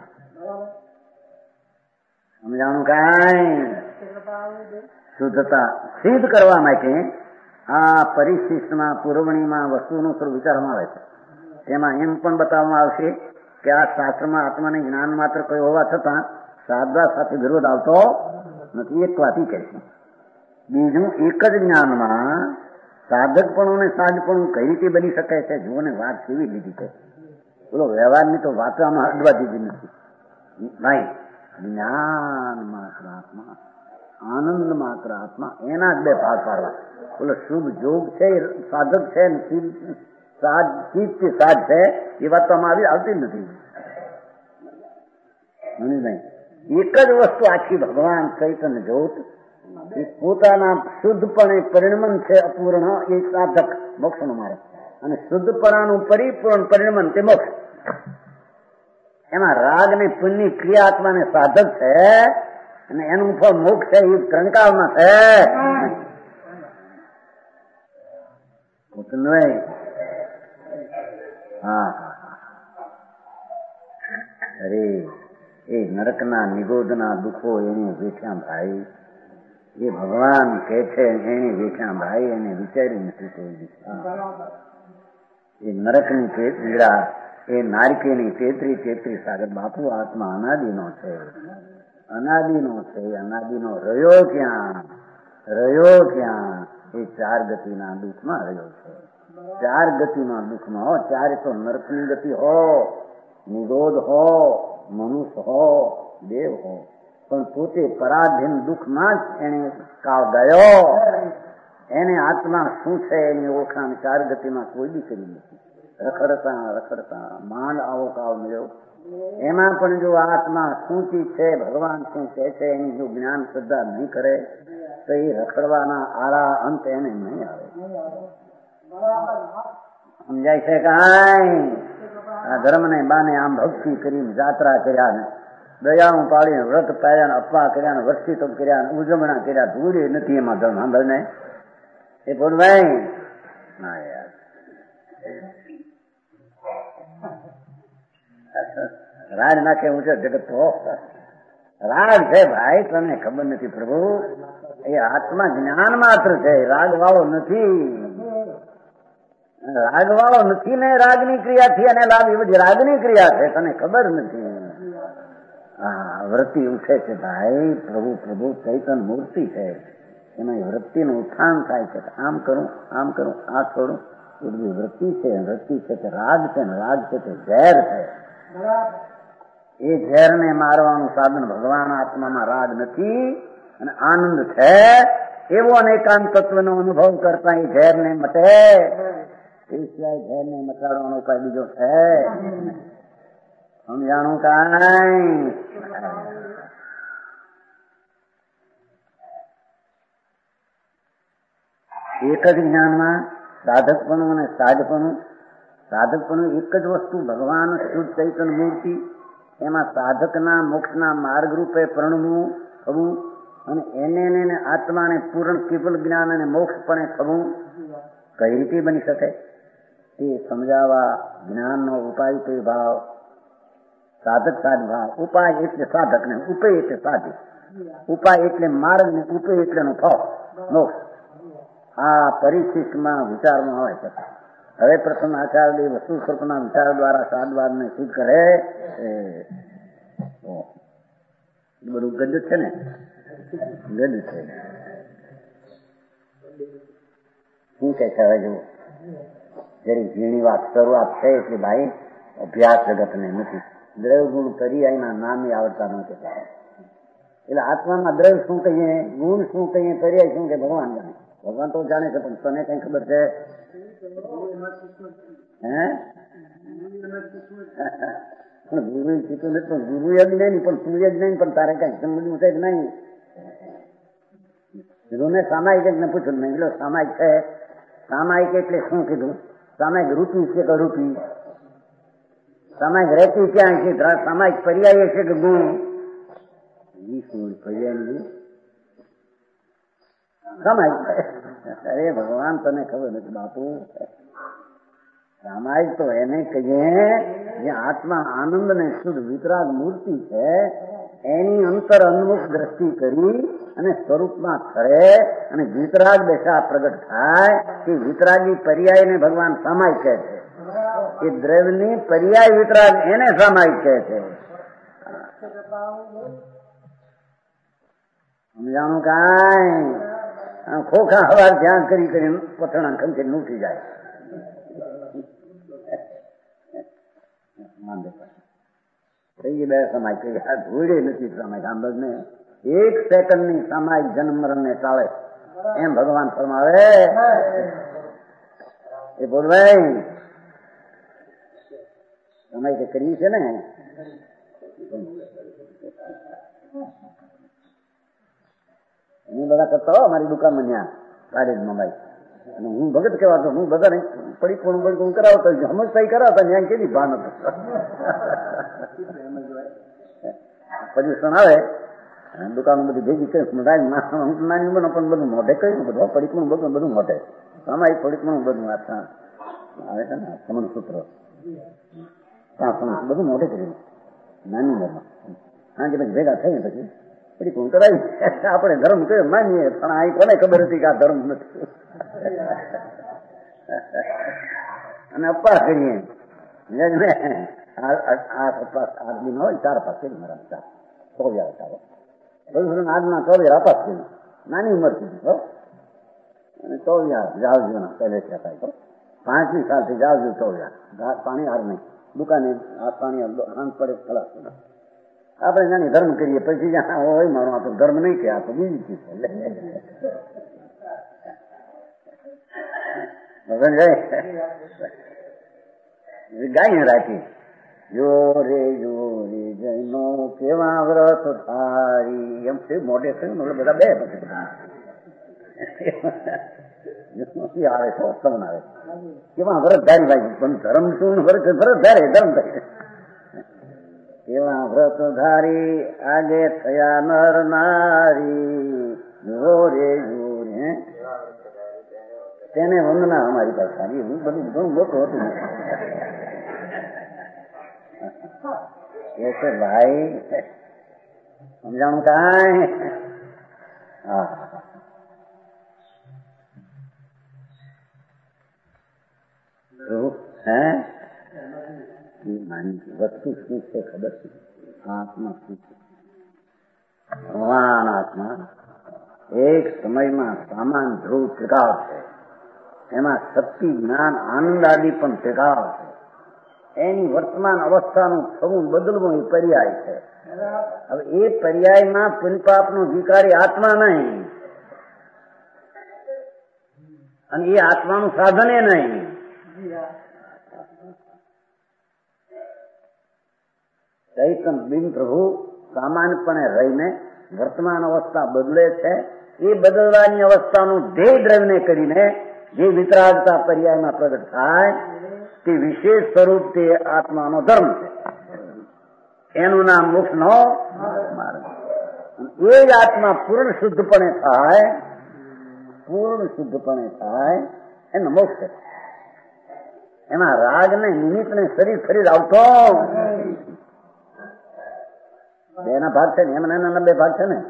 સમજાણું કાંઈ શુદ્ધતા સિદ્ધ કરવા માટે આ પરિશિષ્ટમાં પુરવણીમાં વસ્તુનું સ્વરૂપ વિચારવામાં આવે છે તેમાં એમ પણ બતાવવામાં આવશે કે આ શાસ્ત્રમાં આત્માને જ્ઞાન માત્ર કયો હોવા છતાં સાધવા સાથે વિરોધ આવતો નથી એક વાતી કહેશે બીજું એક જ જ્ઞાનમાં સાધકપણું અને સાધપણું કઈ રીતે બની શકાય છે જુઓ ને વાત કેવી લીધી છે બોલો વ્યવહારની તો વાતમાં અડવા દીધી નથી ભાઈ જ્ઞાન માત્ર આત્મા આનંદ માત્ર આત્મા એના જ બે ભાગ પાડવા બોલો શુભ જોગ છે સાધક છે સાધ ચીજ સાધ છે એ વાત તો આમાં આવતી જ નથી એક જ વસ્તુ આખી ભગવાન ચૈતન્ય જ્યોત પોતાના શુદ્ધપણે પરિણમન છે અપૂર્ણ એ સાધક મોક્ષ નો માર્ગ અને શુદ્ધપણાનું પરિપૂર્ણ પરિણમન તે મોક્ષ એમાં રાગ ને પુણ્ય ક્રિયાત્મા ને સાધક છે અને એનું ફળ મોક્ષ છે એ કંકાળમાં છે હા અરે એ નરકના નિગોદના દુઃખો એને વેઠ્યા ભાઈ એ ભગવાન કે છે એને વેઠ્યા ભાઈ એને વિચારી નથી કોઈ એ નરકની પીડા એ નારકીની તેત્રી તેત્રી સાગર બાપુ આત્મા અનાદિનો છે અનાદિનો છે અનાદિનો રહ્યો ક્યાં રહ્યો ક્યાં એ ચાર ગતિના દુઃખમાં રહ્યો છે ચાર ગતિના દુઃખમાં હો ચારે તો નરકની ગતિ હો નિરોધ હો મનુષ્ય હો દેવ હો પણ પોતે પરાધીન દુઃખમાં જ એને કાળ ગયો એને આત્મા શું છે એની ઓળખાણ ચાર ગતિમાં કોઈ બી કરી નથી રખડતા રખડતા માંડ આવો કાળ મળ્યો એમાં પણ જો આત્મા શું ચીજ છે ભગવાન શું કહે છે એની જો જ્ઞાન શ્રદ્ધા નહીં કરે તો એ રખડવાના આરા અંત એને નહીં આવે સમજાય છે કાંઈ આ ધર્મ ને બાને આમ ભક્તિ કરીને જાત્રા કર્યા ને દયાનું પાડીને વ્રત પાડ્યા ને અપવા કર્યા ને વર્ષિતમ કર્યા ને ઉજવણા કર્યા ધૂળે નથી એમાં ધર્મ સાંભળ ને એ બોલ ભાઈ ના યાર રાજ નાખે હું છે જગત તો રાગ છે ભાઈ તને ખબર નથી પ્રભુ એ આત્મા જ્ઞાન માત્ર છે રાગ વાળો નથી રાગ વાળો નથી ને રાગની ક્રિયાથી અને લાભ એ બધી રાગની ક્રિયા છે તને ખબર નથી હા વૃત્તિ ઉઠે છે ભાઈ પ્રભુ પ્રભુ ચૈતન મૂર્તિ છે એમાં વૃત્તિનું ઉત્થાન થાય છે આમ કરું આમ કરું આ છોડું એ બધી વૃત્તિ છે વૃત્તિ છે તે રાગ છે ને રાગ છે તે ઝેર છે એ ઝેરને મારવાનું સાધન ભગવાન આત્મામાં રાગ નથી અને આનંદ છે એવો અનેકાંત તત્વનો અનુભવ કરતા એ ઝેરને મટે એ સિવાય ઝેરને મટાડવાનો ઉપાય બીજો છે સમજાણું કાંઈ એક જ જ્ઞાનમાં સાધકપણું અને સાધપણું સાધકપણું એક જ વસ્તુ ભગવાન શુદ્ધ ચૈતન મૂર્તિ એમાં સાધકના મોક્ષના માર્ગ રૂપે પ્રણવું થવું અને એને એને આત્માને પૂર્ણ કેવલ જ્ઞાન અને મોક્ષપણે થવું કઈ રીતે બની શકે તે સમજાવવા જ્ઞાનનો ઉપાય તે ભાવ સાધક સાધ ભાવ ઉપાય એટલે સાધક ને ઉપાય એટલે સાધક ઉપાય એટલે માર્ગ ને ઉપાય એટલે નો ફળ મોક્ષ આ પરિશિષ્ટમાં વિચારમાં આવે છે હવે પ્રથમ આચાર્ય વસ્તુ સ્વરૂપના વિચાર દ્વારા સાધવાદને સિદ્ધ કરે બધું ગદ છે ને ગદ છે શું કે છે હવે જો જરી ઝીણી વાત શરૂઆત છે એટલે ભાઈ અભ્યાસ જગતને નથી દ્રવ્ય ગુણ કરી એના નામે આવડતા નથી એટલે આત્મામાં દ્રવ્ય શું કહીએ ગુણ શું કહીએ કરી શું કે ભગવાન જાણે ભગવાન તો જાણે છે પણ તને કઈ ખબર છે હે પણ ગુરુ શીખ્યું નથી પણ ગુરુ જ નહીં પણ સૂર્ય જ નહીં પણ તારે કઈ સમજવું છે જ નહીં કીધું ને સામાયિક ને પૂછ્યું મેં કીધું સામાયિક છે, સામાયિક એટલે શું કીધું? સામાયિક રૂપી છે કે રૂપી? સામાયિક રહેતી ક્યાં છે? સામાયિક પર્યાય છે કે ગુણ? પર્યાય સામાયિક. અરે ભગવાન તને ખબર નથી બાપુ, સામાયિક તો એને કહીએ જે આત્મા આનંદ ને શુદ્ધ વિતરાગ મૂર્તિ છે એની અંતર અન્મુખ દ્રષ્ટિ કરી અને સ્વરૂપમાં ઠરે અને વિતરાગ દશા પ્રગટ થાય કે વિતરાગી પર્યાયને ભગવાન સામાયિક કહે છે. એ દ્રવ્યની પર્યાય વિતરાગ એને સામાયિક કહે છે. સમજાણું કાંઈ? ખોખા હવાર ધ્યાન કરી કરીને પથણા ખંચી ઉઠી જાય. થઈ બે સમાય કઈ આ ધોળે નથી સમય સાંભળ ને એક સેકન્ડ ની સામાયિક જન્મ મરણ ને ચાલે એમ ભગવાન ફરમાવે. એ બોલભાઈ સમય કે કરી છે ને હું બધા કરતો મારી દુકાનમાં ત્યાં કારેજમાં ભાઈ અને હું ભગત કહેવાતો, હું બધા પડી પણ પડી હું કરાવતો હમજતા કરાવતા ત્યાં કેવી ભાન હતું. પર્યુષણ આવે દુકાન બધી ભેગી કરી નાની ઉંમર પણ બધું મોઢે કર્યું, બધું પડીકણું બધું બધું મોઢે સામાયિક પડીકણું બધું આવે છે ને સમન સૂત્ર બધું મોઢે કર્યું નાની ઉંમરમાં. સાંજે પછી ભેગા થઈ પછી પડીકણું કરાવી આપણે ધર્મ કયો માનીએ પણ આ કોને ખબર હતી કે આ ધર્મ નથી અને અપાસ કરીએ આઠ દિન હોય ચાર અપાસ કરી મારા ચાર ચોવ્યા ચારો આજના ચોવ્યા અપાસ કરી નાની ઉંમર સુધી અને ચોવ્યા જાવજો ના પહેલે થાય પાંચમી સાલથી જાવજો ચોવ્યા પાણી હાર નહીં દુકાને પાણી હાંસ પડે ખલાસ આપણે નાની ધર્મ કરીએ પછી હોય મારો આ તો ધર્મ નહીં કે આ તો બીજી ચીજ ગાય રાખી જો રે જો રે જૈનો કેવા વ્રત થારી એમ છે મોઢે થયું એટલે બધા બે પછી આવે છે તમને આવે કેવા વ્રત ધારી ભાઈ પણ ધર્મ શું વ્રત વ્રત ધારે ધર્મ ધારે કેવા વ્રત ધારી આજે થયા નર નારી જો રે જો રે તેને વંદના અમારી પાસે સારી હું બધું ઘણું મોટું હતું એ છે ભાઈ સમજાણું કાંઈ? હા હે એ માની વસ્તુ શું છે ખબર છે? આત્મા શું છે? ભગવાન આત્મા એક સમયમાં સામાન ધ્રુવ ત્રિકાળ છે, એમાં શક્તિ જ્ઞાન આનંદ આદિ પણ ત્રિકાળ છે. એની વર્તમાન અવસ્થાનું થવું બદલવું એ પર્યાય છે. હવે એ પર્યાયમાં પુણ્યપાપનો વિકારી આત્મા નહીં અને એ આત્માનું સાધન એ નહીં. ચૈતન બિન પ્રભુ સામાન્યપણે રહીને વર્તમાન અવસ્થા બદલે છે. એ બદલવાની અવસ્થાનું ધ્યેય દ્રવ્યને કરીને જે વિતરાગતા પર્યાયમાં પ્રગટ થાય તે વિશેષ સ્વરૂપ તે આત્માનો ધર્મ છે. એનું નામ મોક્ષનો માર્ગ. એ જ આત્મા પૂર્ણ શુદ્ધપણે થાય પૂર્ણ શુદ્ધપણે થાય એનો મોક્ષ છે. એમાં રાગ ને નિમિત્ત ને શરીર શરીર આવતો બે ના ભાગ છે ને એમાં એના બે ભાગ છે ને.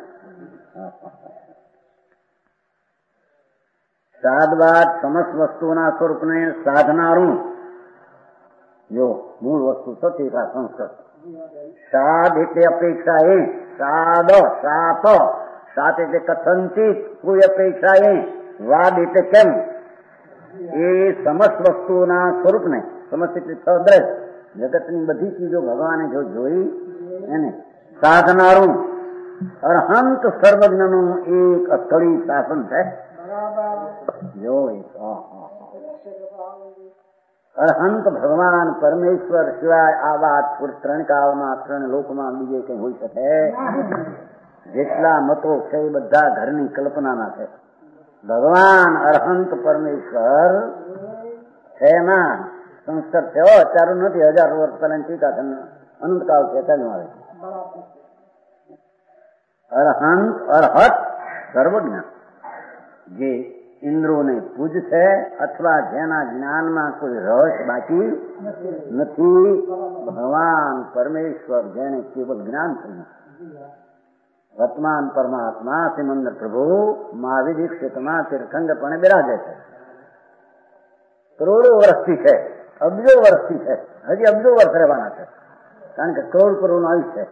સાદવાદ સમસ્ત વસ્તુના સ્વરૂપને સાધનારું જો મૂળ વસ્તુ સતી સંસ્કૃત સાદ એટલે અપેક્ષા એ સાદ સાત સાત એટલે કથંચિત કોઈ અપેક્ષા એ વાદ એટલે કેમ એ સમસ્ત વસ્તુના સ્વરૂપને સમસ્ત એટલે સદ્રશ જગતની બધી ચીજો ભગવાને જો જોઈ એને સાધનારું અરહંત સર્વજ્ઞનું એક અસ્થળી શાસન છે. જો અરહંત ભગવાન પરમેશ્વર સિવાય આ વાત ત્રણ કાળમાં ત્રણ લોકમાં બીજે કઈ હોઈ શકે જેટલા મતો છે એ બધા ઘરની કલ્પનાના છે. ભગવાન અરહંત પરમેશ્વર છે એમાં સંસ્કાર છે. અત્યારે નથી, હજાર વર્ષ પહેલા ટીકા અનંતકાળ છે ચાલુ આવે. અરહંત અરહત સર્વજ્ઞ, જે ઇન્દ્રોને પૂજશે અથવા જેના જ્ઞાનમાં કોઈ રસ બાકી નથી. ભગવાન પરમેશ્વર જેને કેવલ જ્ઞાન થયું, વર્તમાન પરમાત્મા સિમંદર પ્રભુ મહાવીર દીક્ષિતમાં તીર્થંકરપણે બિરાજે છે. કરોડો વર્ષથી છે, અબજો વર્ષથી છે, હજી અબજો વર્ષ રહેવાના છે. કારણ કે કરોડ પુરોનું આયુષ્ય છે.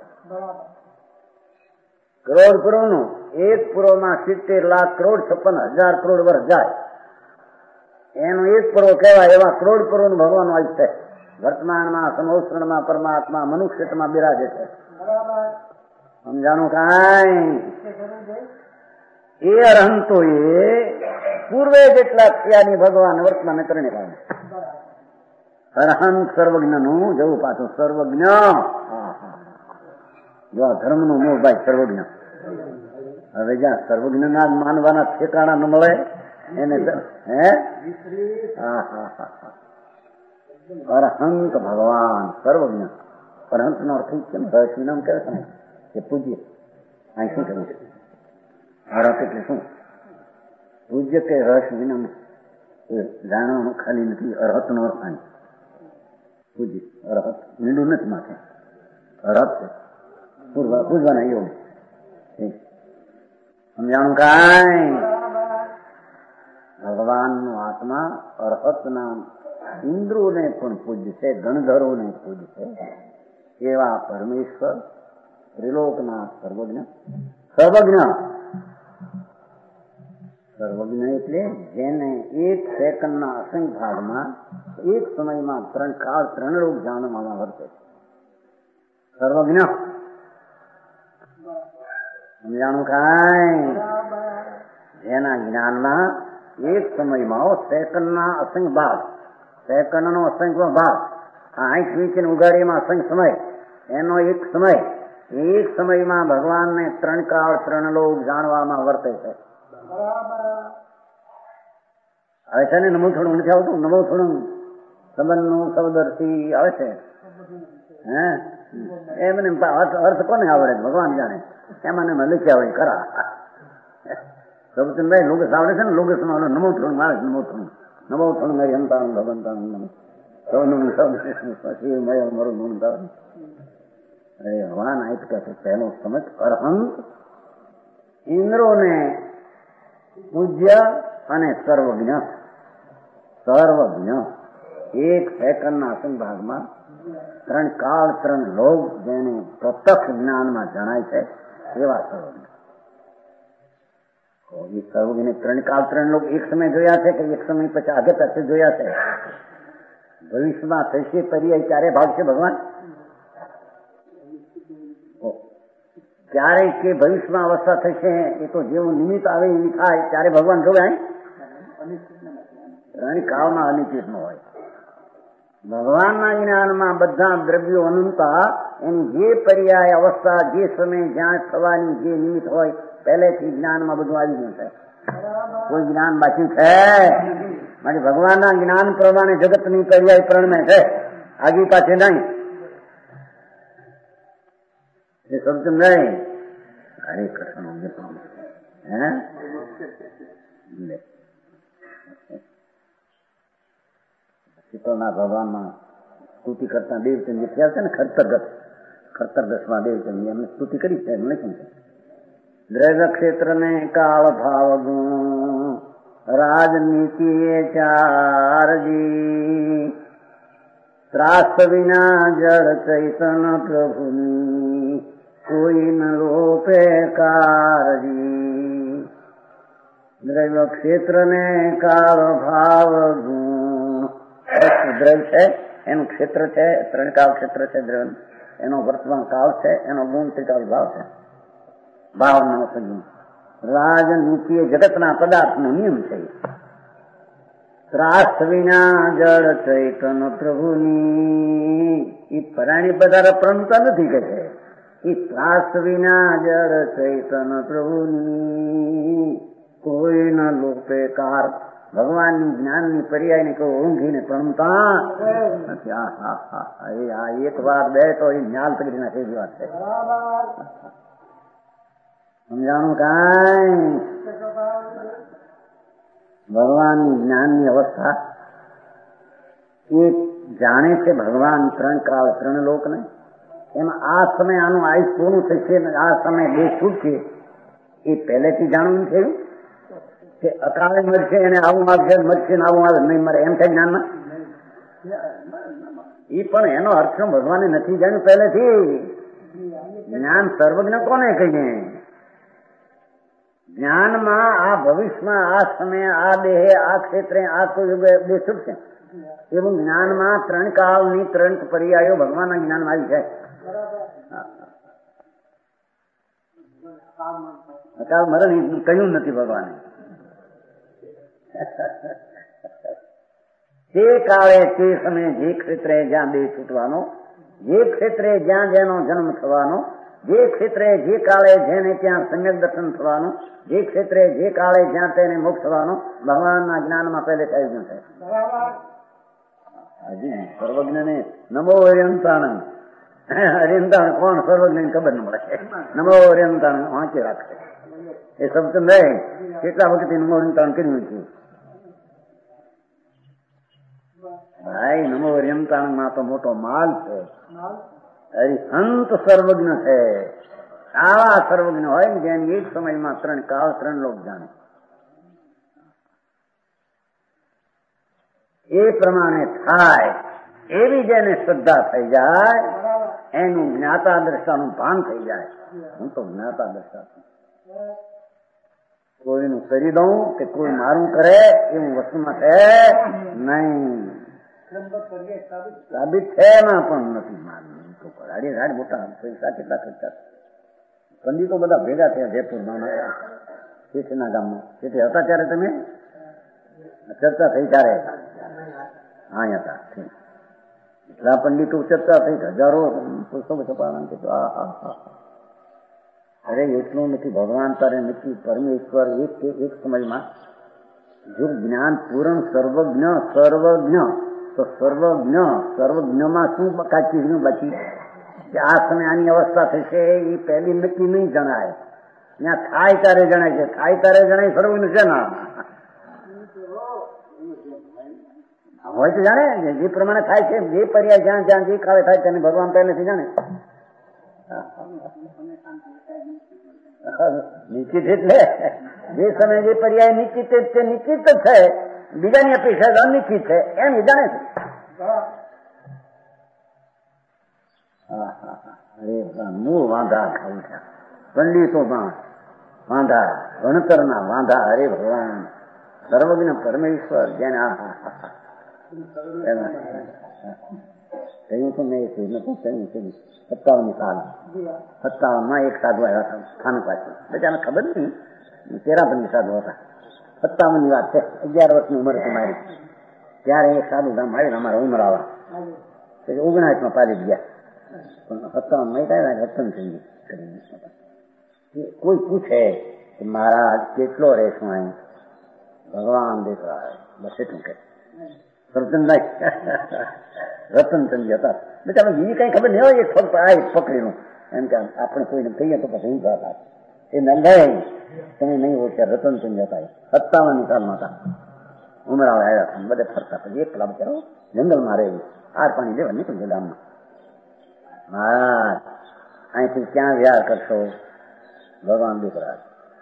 કરોડ પુરોનું એક પુરોમાં સિત્તેર લાખ કરોડ છપ્પન હજાર કરોડ વર્ષ જાય, એનું એક પુરો કહેવાય. એવા કરોડ પુરોનું ભગવાનનું આયુષ્ય છે. વર્તમાનમાં સમોસરણમાં પરમાત્મા મનુષ્યમાં બિરાજે છે. સમજાણું કાંઈ? એ અરહંતો એ પૂર્વે જેટલા ક્રિયાની ભગવાન વર્તમાન કરણી પામે. અરહંત સર્વજ્ઞ નું જવું પાછું સર્વજ્ઞ. જો આ ધર્મ નું મોહ ભાઈ સર્વજ્ઞ. હવે જ્યાં સર્વજ્ઞ ના માનવાના ઠેકાણા ન મળે એને હે હા હા હા અરહંત ભગવાન સર્વજ્ઞ. અરહંત નો અર્થ કેમ રહસ્ય નામ કહે છે કે પૂજ્ય. અહીં શું કહ્યું છે? અરહત એટલે શું? પૂજ્ય કે રહસ્ય વિનમ જાણવાનું ખાલી નથી. અરહત નો અર્થ અહીં પૂજ્ય. અરહત મીંડું નથી માથે, અરહત છે પૂજવાના એવું. સમજાણું કાંઈ? ભગવાન નું આત્મા અરહત નામ ઇન્દ્રોને પણ પૂજ્ય છે, ગણધરોને પૂજ્ય છે. એવા પરમેશ્વર ત્રિલોકના સર્વજ્ઞ. સર્વજ્ઞ સર્વજ્ઞ એટલે જેને એક સેકન્ડના અસંખ્ય ભાગમાં એક સમયમાં ત્રણ કાળ ત્રણ લોક જાણવામાં વર્તે. સર્વજ્ઞ. સમજાણું કાંઈ? જેના જ્ઞાનમાં એક સમયમાં સેકન્ડના અસંખ્ય ભાગ, સેકન્ડનો અસંખ્ય ભાગ, આંખ વીંચીને ઉગાડીમાં અસંખ્ય સમય, એનો એક સમય, એક સમયમાં ભગવાનને ત્રણ કાળ ત્રણ લોક જાણવામાં વર્તે છે. આવે છે ને? નમો થોડું નથી આવતું? નમો થોડું સંબંધનું સૌદર્શી આવે છે. હે એમને અર્થ કોને આવડે? ભગવાન જાણે. એમાં મને લખ્યા હોય ખરા. સબચંદભાઈ લોગસ આવડે છે ને? લોગસ માં નમો થોડું આવે. નમો થોડું નમો થોડું મારી અંતાનું ભગવંતાનું સૌનું પછી મારું ગુણતા. અરે ભગવાન આયત કહે છે પહેલો સમજ અરહંત ઇન્દ્રોને પૂજ્ય અને સર્વજ્ઞ. સર્વજ્ઞ એક સેકન્ડના સંભાગમાં ત્રણ કાળ ત્રણ લોક જેને પ્રત્યક્ષ જ્ઞાનમાં જણાય છે એવા સર્વજ્ઞ. એ સર્વજ્ઞ ત્રણ કાળ ત્રણ લોક એક સમય જોયા છે કે એક સમય પછી આગળ પાછળ જોયા છે? ભવિષ્યમાં થશે પર્યાય ક્યારે ભાગશે ભગવાન? ક્યારે કે ભવિષ્યમાં અવસ્થા થશે એ તો જેવું નિમિત્ત આવે એવી થાય ત્યારે ભગવાન જોવે. ત્રણ કાળમાં અનિશ્ચિત ન હોય. ભગવાનના જ્ઞાનમાં બધા દ્રવ્યો અનંતા, એની જે પર્યાય અવસ્થા જે સમય જ્યાં થવાની જે નિમિત્ત હોય પહેલેથી જ્ઞાનમાં બધું આવી ગયું છે. કોઈ જ્ઞાન બાકી છે? માટે ભગવાનના જ્ઞાન પ્રમાણે જગતની પર્યાય પ્રણમે છે, આગી પાછે નહીં. એ સમજ નહીં. હરે કૃષ્ણ હે શીતળના ભગવાનમાં સ્તુતિ કરતા દેવચંદ જે થયા છે ને, ખરતરગસ ખરતરગસમાં દેવચંદ એમને સ્તુતિ કરી છે. એમને શું છે? દ્રવ્ય ક્ષેત્ર ને કાળ ભાવ ગુણ રાજનીતિ ચારજી ત્રાસ વિના જળ ચૈતન પ્રભુની કોઈ ન લોપે કારજી. દ્રવ્ય ક્ષેત્ર ને કાળ ભાવ ગુણ દ્રવ્ય છે એનું ક્ષેત્ર છે, ત્રણ કાળ ક્ષેત્ર છે દ્રવ્ય, એનો વર્તમાન કાળ છે, એનો ગુણ ત્રિકાળ ભાવ છે. ભાવનો સગુણ રાજનીતિ જગતના પદાર્થનો નિયમ છે. ત્રાસ વિના જળ ચૈતન પ્રભુની એ પરાણી પદાર્થ પ્રણતા નથી કે છે. એ ત્રાસ વિના જળ ચૈતન પ્રભુની કોઈ ન લોપે કાર. ભગવાનની જ્ઞાનની પર્યાયને કહું ઊંઘીને પ્રણતા નથી. આ હા હા આ એક વાર બે તો એ ન્યાલ પકડી નાખે એવી વાત છે. સમજાણું કાંઈ? ભગવાનની જ્ઞાનની અવસ્થા એ જાણે છે ભગવાન ત્રણ કાળ ત્રણ લોક ને. એમાં આ સમય આનું આયુષ પૂરું થશે, આ સમય બે છૂટશે એ પહેલેથી જાણવું થયું કે અકાળે મરશે એને આવું આવશે, મરશે ને આવું આવે નહીં મરે, એમ થાય જ્ઞાનમાં. એ પણ એનો અર્થ ભગવાને નથી જાણ્યું પહેલેથી. જ્ઞાન સર્વજ્ઞ કોને કહીએ? જ્ઞાનમાં આ ભવિષ્યમાં આ સમય આ દેહે આ ક્ષેત્રે આ કોઈ બે છૂટશે એવું જ્ઞાનમાં ત્રણ કાળની ત્રણ પર્યાયો ભગવાનના જ્ઞાનમાં આવી જાય. અકાળ મરણ કહ્યું નથી ભગવાને. તે કાળે તે સમયે જે ક્ષેત્રે જ્યાં બે છૂટવાનો, જે ક્ષેત્રે જ્યાં જેનો જન્મ થવાનો, જે ક્ષેત્રે જે કાળે જેને ત્યાં સમ્યક દર્શન થવાનું, જે ક્ષેત્રે જે કાળે જ્યાં તેને મોક્ષ થવાનો ભગવાનના જ્ઞાનમાં પહેલે થઈ ગયું છે. હજી સર્વજ્ઞ ને નમો અર્યંતાણંદ. અર્યંતાણ કોણ? સર્વજ્ઞ ખબર ન મળે. નમો અર્યંતાણંદ વાંચી રાખશે એ શબ્દ નહીં. કેટલા વખતે નમો અર્યંતાણ કર્યું છે ભાઈ. નમો અર્યંતાણ માં તો મોટો માલ છે. હરિહંત સર્વજ્ઞ છે. આવા સર્વજ્ઞ હોય ને જેમ એક સમયમાં ત્રણ કાળ ત્રણ લોક જાણે. એ પ્રમાણે થાય એવી જેને શ્રદ્ધા થઈ જાય એનું જ્ઞાતા દ્રષ્ટાનું ભાન થઈ જાય. હું તો જ્ઞાતા દ્રષ્ટા છું. કોઈનું કરી દઉં કે કોઈ મારું કરે એવું વસ્તુમાં છે નહીં. સાબિત છે એમાં પણ નથી મારું. રાડી રાડ મોટા પૈસા કેટલા ખર્ચા. પંડિતો બધા ભેગા થયા જયપુરમાં શેઠના ગામમાં. શેઠે હતા ત્યારે તમે ચર્ચા થઈ ત્યારે અહીંયા હતા. એટલા પંડિતો ચર્ચા થઈ, હજારો પુસ્તકો છપાવવાના. અરે એટલું નથી. ભગવાન તારે નથી. પરમેશ્વર એક એક સમયમાં જો જ્ઞાન પૂરણ સર્વજ્ઞ સર્વજ્ઞ તો સર્વજ્ઞ સર્વજ્ઞમાં શું કાચી શું બાકી કે આ સમય આની અવસ્થા થશે એ પહેલી નક્કી નહીં જણાય. ત્યાં થાય ત્યારે જણાય છે. થાય ત્યારે જણાય સર્વજ્ઞ છે ના હોય તો જાણે જે પ્રમાણે થાય છે. જે પર્યાય જ્યાં જ્યાં જે કાળે થાય તેને ભગવાન પહેલેથી જાણે. નિશ્ચિત એટલે જે સમય જે પર્યાય નિશ્ચિત તે નિશ્ચિત જ છે. બીજાની અપેક્ષા અનિશ્ચિત છે એમ એ જાણે છે. અરે મૂળ વાંધા ખાવું છે પંડિતોમાં. વાંધા ભણતરના વાંધા. અરે ભગવાન સર્વજ્ઞ પરમેશ્વર જેને આ કહ્યું તો મેં કહ્યું સત્તાવનની સાલ સત્તાવન માં એક સાધુ આવ્યા હતા સ્થાનક પાછળ. બધાને ખબર નહીં તેરાપંથી સાધુ હતા. સત્તાવન ની વાત છે. અગિયાર વર્ષની ઉંમર હતી મારી. ત્યારે એક સાધુ ધામ આવ્યું અમારા ઉમરાવા. ઓગણાસ માં પાલી ગયા પણ સત્તાવન માં એક આવ્યા રતન થઈ ગયું. કોઈ પૂછે કે મારા કેટલો રહેશું અહીં? ભગવાન દેખવા બસ એટલું કે રતનભાઈ રતનચંદ હતા. બેટા બીજી કઈ ખબર નહીં હોય. એક ફક્ત આ એક પકડીનું એમ કે આપણે કોઈને કહીએ તો પછી હિંસા થાય. એ નંદાઈ તમે નહીં ઓળખ્યા. રતનચંદ હતા. સત્તાવન ની સાલમાં હતા. ઉમરાવા આવ્યા હતા. બધે ફરતા પછી એક કલાક કરો જંગલમાં રહેવું. આર પાણી લેવા નીકળજો ગામમાં. મહારાજ અહીંથી ક્યાં વ્યાર કરશો? ભગવાન દીકરા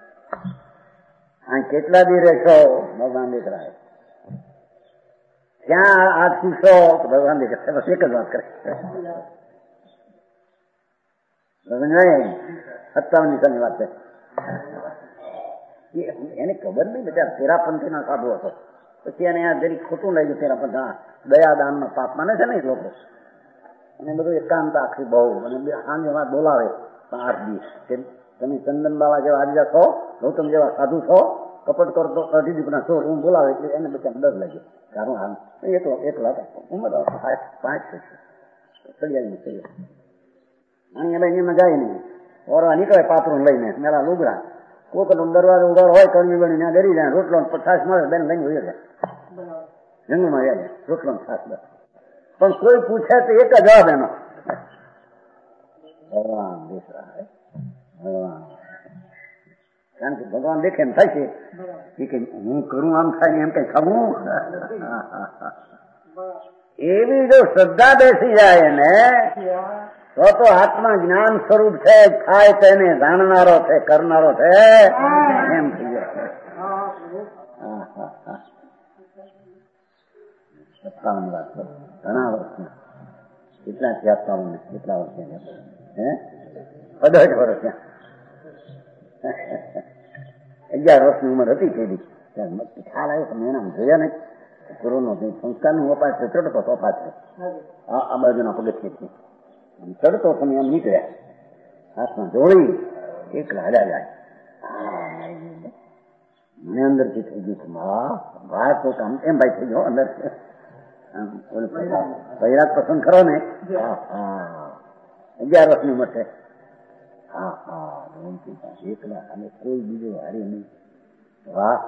અહીં કેટલા દી રહેશો? ભગવાન દીકરા ક્યાં આજથી સો? ભગવાન દીકરા બસ એક જ વાત કરે. સત્તાવન ની સાલની વાત છે. એને ખબર નહીં બેટા તેરાપંથી ના સાધુ હતો. પછી એને આ જરી ખોટું લઈ ગયું. તેરાપંથ હા દયાદાન માં પાપ માને છે ને એ લોકો. અને બધું એકાંત આખી બહુ અને સાંજે વાત બોલાવે આઠ દિવસ. તમે ચંદન બાવા જેવા આદિજા છો, ગૌતમ જેવા સાધુ છો, કપટ કરતો અઢી દીકરા છો હું બોલાવે એટલે એને બધા ડર લાગ્યો. કારણ હાલ એકલો એકલા હતા. ઉંમર પાંચ સળિયાની થઈ. અહીંયા બેન જાય નહીં, ઓરવા નીકળે પાત્રું લઈને મેળા લુગડા, કોક દરવાજો ઉગાડ હોય કડવી બની ત્યાં ડરી જાય, રોટલો છાસ મળે બેન લઈને હોય જાય જંગલમાં જાય રોટલો છાસ બસ. પણ કોઈ પૂછે તો એક જ જવાબ એનો, ભગવાન દેખરા હે ભગવાન. કારણ કે ભગવાન દેખે એમ થાય છે કે હું કરું આમ થાય ને એમ કઈ ખબર. એવી જો શ્રદ્ધા બેસી જાય ને તો તો આત્મા જ્ઞાન સ્વરૂપ છે, થાય તેને જાણનારો છે, કરનારો છે એમ થઈ જાય. સત્તાવન વાત ઘણા વર્ષ કેટલા સત્તાવન કેટલા વર્ષ હે અઢાર વર્ષ અગિયાર વર્ષની ઉંમર હતી તેની ખ્યાલ આવ્યો તમે એના જોયા નહીં. ગુરુ નો સંસ્કાર નું વપાસ છે, ચડતો તોફા છે આ બાજુના પગથિયે ચડતો તમે એમ નીકળ્યા હાથમાં જોડી એકલા હડ્યા જાય. મને અંદરથી થઈ ગયું ભાઈ તો કામ એમ ભાઈ થઈ ગયો અંદર વૈરાગ પસંદ કરો ને. અગિયાર વર્ષની ઉંમર છે. હા હા એકલા અને કોઈ બીજું હારી નહીં. વાહ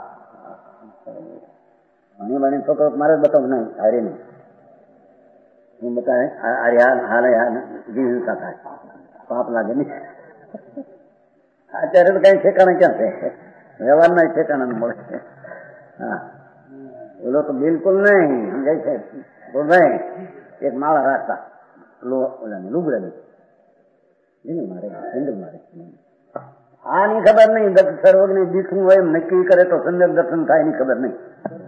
મને મને છોકરો મારે જ બતાવું નહીં હારી નહીં. હું બતાવે હાલ હાલ જીવતા થાય પાપ લાગે નહીં. અત્યારે તો કઈ ઠેકાણા ક્યાં છે, વ્યવહારના ઠેકાણા મળે. હા ઓલો તો બિલકુલ નહીં સમજાય છે. નહીં એક માળા રાખતા ઓલા લુગડા એને મારે સંજોગ મારે આની ખબર નહીં. સર્વજ્ઞ દીખવું હોય એમ નક્કી કરે તો સંજોગ દર્શન થાય એની ખબર નહીં.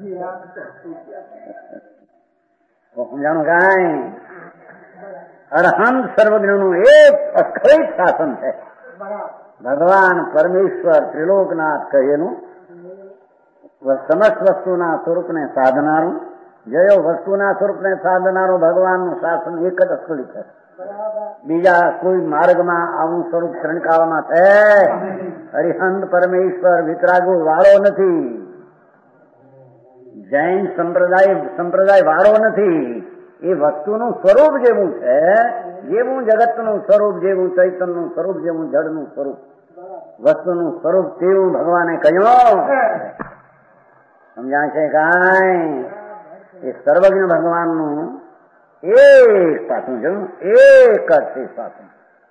સમજાણું કાંઈ અરહંત સર્વજ્ઞ નું એક અખરિત શાસન છે. ભગવાન પરમેશ્વર ત્રિલોકનાથ કહેલું સમસ્ત વસ્તુના સ્વરૂપને સાધનારું, જયો વસ્તુના સ્વરૂપને સાધનારું ભગવાનનું શાસન એક જ અખરિત છે. બીજા કોઈ માર્ગમાં આવું સ્વરૂપ ત્રણકાળમાં છે. હરિહંત પરમેશ્વર વિતરાગુ વાળો નથી, જૈન સંપ્રદાય સંપ્રદાય વાળો નથી. એ વસ્તુનું સ્વરૂપ જેવું છે, જેવું જગતનું સ્વરૂપ, જેવું ચૈતન્યનું સ્વરૂપ, જેવું જળનું સ્વરૂપ, વસ્તુનું સ્વરૂપ તેવું ભગવાને કહ્યું. સમજાય છે કાંઈ? એ સર્વજ્ઞ ભગવાનનું એક પાસું છે, એક જ છે પાસું.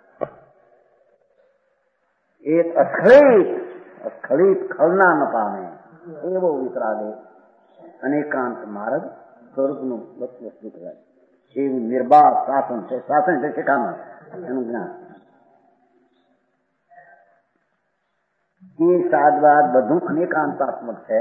એક અસ્ખલિત અસ્ખલિત ખલના ન પામે એવો વિતરાગે અનેકાંત માર્ગ સ્વરૂપનું વસ્તુ કહેવાય. એવું નિર્બાધ શાસન છે. શાસન છે શિખામણ એનું જ્ઞાન. એ સાદવાદ બધું અનેકાંતાત્મક છે.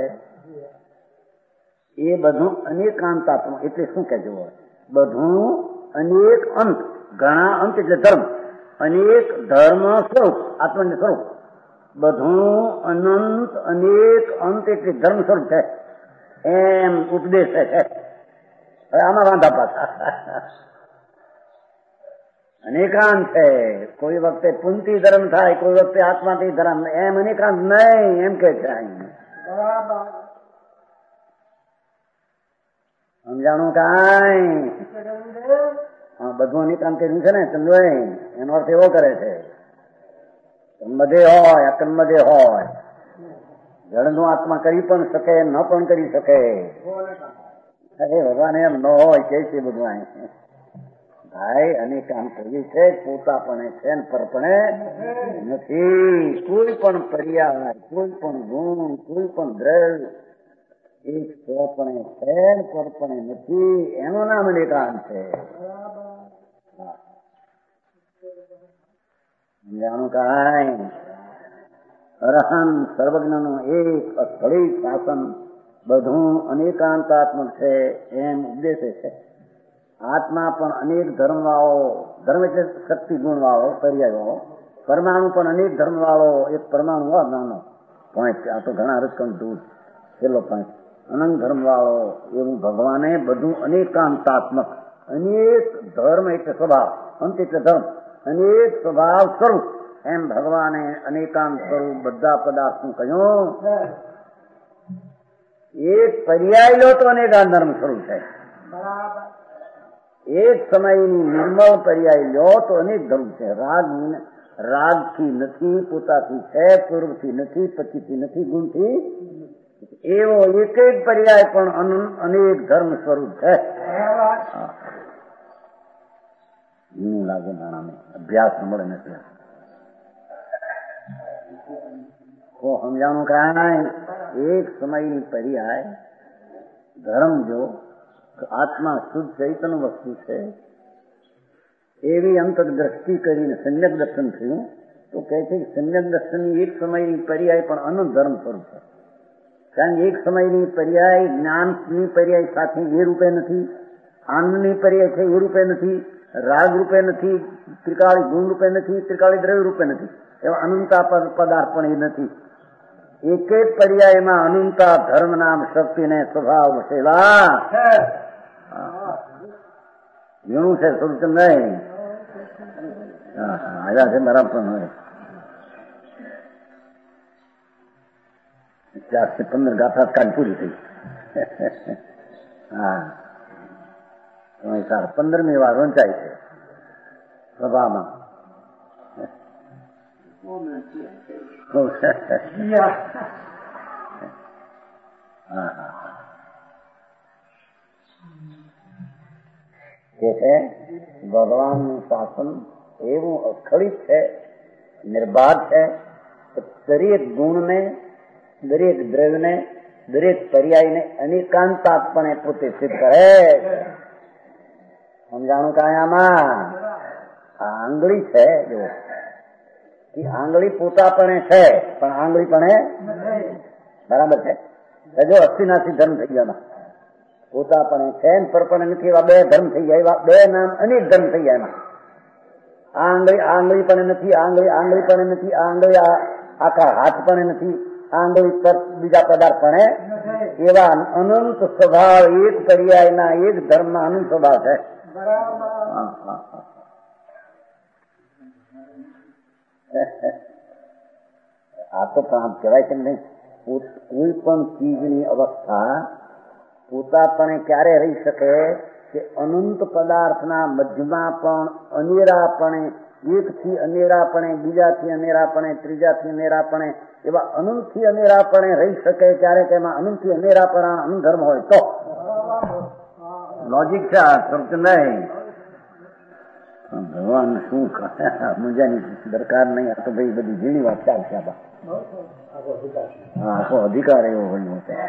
એ બધું અનેકાંતાત્મક એટલે શું કહેજો? બધું અનેક અંત, ઘણા અંત એટલે ધર્મ, અનેક ધર્મ સ્વરૂપ, આત્મનું સ્વરૂપ. બધું અનંત અનેક અંત એટલે ધર્મ સ્વરૂપ છે એમ ઉપદેશ છે. હવે આમાં વાંધા પાછા અનેકાંત છે. કોઈ વખતે પુંતી ધર્મ થાય, કોઈ વખતે આત્માથી ધર્મ, એમ અનેકાંત નહીં એમ કે છે. સમજાણું કાંઈ? હા બધું અનેકાંત કર્યું છે ને સમજો. એનો અર્થ એવો કરે છે કન્મદે હોય અકન્મદે હોય, જળનું આત્મા કરી પણ શકે ન પણ કરી શકે. અરે ભગવાન એમ ન હોય કે છે બધું ભાઈ અનેકાંત કર્યું છે. પોતાપણે છે ને પરપણે નથી. કોઈ પણ પર્યાય, કોઈ પણ ગુણ, કોઈ પણ દ્રવ્ય એક સ્વપણે છે ને પરપણે નથી. એનું નામ અનેકાંત છે. જાણું કાંઈ? અરહંત સર્વજ્ઞ નું એક અસ્થળિત શાસન બધું અનેકાંતાત્મક છે એમ ઉપદેશે છે. આત્મા પણ અનેક ધર્મ વાળો, ધર્મ એટલે શક્તિ ગુણ વાળો, પર્યાય વાળો. પરમાણુ પણ અનેક ધર્મ વાળો, એક પરમાણુ હોય નાનો પોઈન્ટ, આ તો ઘણા રકમ દૂર છેલ્લો પોઈન્ટ, અનંત ધર્મ વાળો. એવું ભગવાને બધું અનેકાંતાત્મક, અનેક ધર્મ એટલે સ્વભાવ, અંત એટલે ધર્મ, અનેક સ્વભાવ સ્વરૂપ એમ ભગવાને અનેકાંત સ્વરૂપ બધા પદાર્થનું કહ્યું. એક પર્યાય લો તો અનેકાંત ધર્મ સ્વરૂપ છે. એક સમયની નિર્મળ પર્યાય લ્યો તો અનેક ધર્મ છે. રાગ રાગથી નથી, પોતાથી છે, પૂર્વથી નથી, પછીથી નથી, ગુણથી એવો એક એક પર્યાય પણ અનેક ધર્મ સ્વરૂપ છે. એવું લાગે નાણાને અભ્યાસ મળે નથી તો સમજાણું કાંઈ એક સમયની પર્યાય ધર્મ જો આત્મા શુદ્ધ ચૈતન્ય વસ્તુ છે એવી અંતરદ્રષ્ટિ કરીને સમ્યક દર્શન થયું તો કહે છે કે સમ્યક દર્શનની એક સમયની પર્યાય પણ અનંત ધર્મ સ્વરૂપ છે. કારણ કે એક સમયની પર્યાય જ્ઞાનની પર્યાય સાથે એ રૂપે નથી, આનંદની પર્યાય છે એ રૂપે નથી, રાગ રૂપે નથી, ત્રિકાળી ગુણ રૂપે નથી, ત્રિકાળી દ્રવ્ય રૂપે નથી, એવા અનંતા પદાર્થ પણ એ નથી. એક એક પર્યાયમાં અનંતા ધર્મ નામ શક્તિને સ્વભાવ સેવા ઘણું છે. સ્વરૂપ નહીં આવ્યા છે બરાબર હોય ચારથી પંદર ગાથા કાલ પૂરી થઈ. હા સાર પંદરમી વાર વંચાય છે સભામાં. કે છે ભગવાનનું શાસન એવું અખડિત છે, નિર્બાધ છે કે દરેક ગુણને, દરેક દ્રવ્યને, દરેક પર્યાયને અનેકાંતાત્મને પોતે સિદ્ધ કરે. સમજાણું કાયામાં આ આંગળી છે જો આંગળી પોતાપણે છે પણ આંગળી પણ બરાબર છે. જો અસ્થિનાથી ધર્મ થઈ ગયા પોતાપણે છે પરપણે નથી એવા બે ધર્મ થઈ ગયા. એવા બે નામ અનેક ધર્મ થઈ ગયા એમાં. આ આંગળી આંગળી પણ નથી, આંગળી આંગળી પણ નથી, આંગળી આખા હાથ પણ નથી, આંગળી પર બીજા પદાર્થ પણ એવા અનંત સ્વભાવ એક પર્યાયના એક ધર્મના અનંત સ્વભાવ છે. આ તો પ્રાંત કહેવાય છે ને. કોઈ પણ ચીજની અવસ્થા પોતાપણે ક્યારે રહી શકે કે અનંત પદાર્થના મધ્યમાં પણ અનેરાપણે, એકથી અનેરાપણે, બીજાથી અનેરાપણે, ત્રીજાથી અનેરાપણે, એવા અનંતથી અનેરાપણે રહી શકે ત્યારે તેમાં અનંતથી અનેરાપણા અનંત ધર્મ હોય તો લોજિક છે. આ સમજ નહીં ભગવાન શું કરે મજાની દરકાર નહીં. આ તો ભાઈ બધી ઝીણી વાત ચાલશે. હા આખો અધિકાર એવો હોય છે.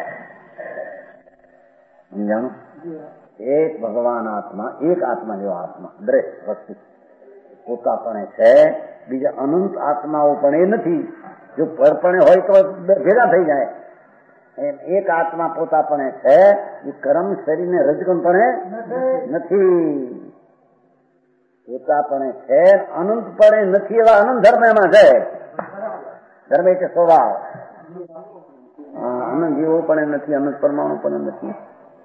સમજાણો એક ભગવાન આત્મા, એક આત્મા જેવો આત્મા દરેક વસ્તુ પોતાપણે છે. બીજા અનંત આત્માઓ પણ એ નથી. જો પરપણે હોય તો ભેગા થઈ જાય. એમ એક આત્મા પોતાપણે છે. એ કર્મ શરીરને રજકમપણે નથી. પોતાપણે છે, અનંતપણે નથી. એવા અનંત ધર્મ એમાં છે. ધર્મ એટલે સ્વભાવ. અનંત જીવો પણ નથી, અનંત પરમાણુ પણ નથી.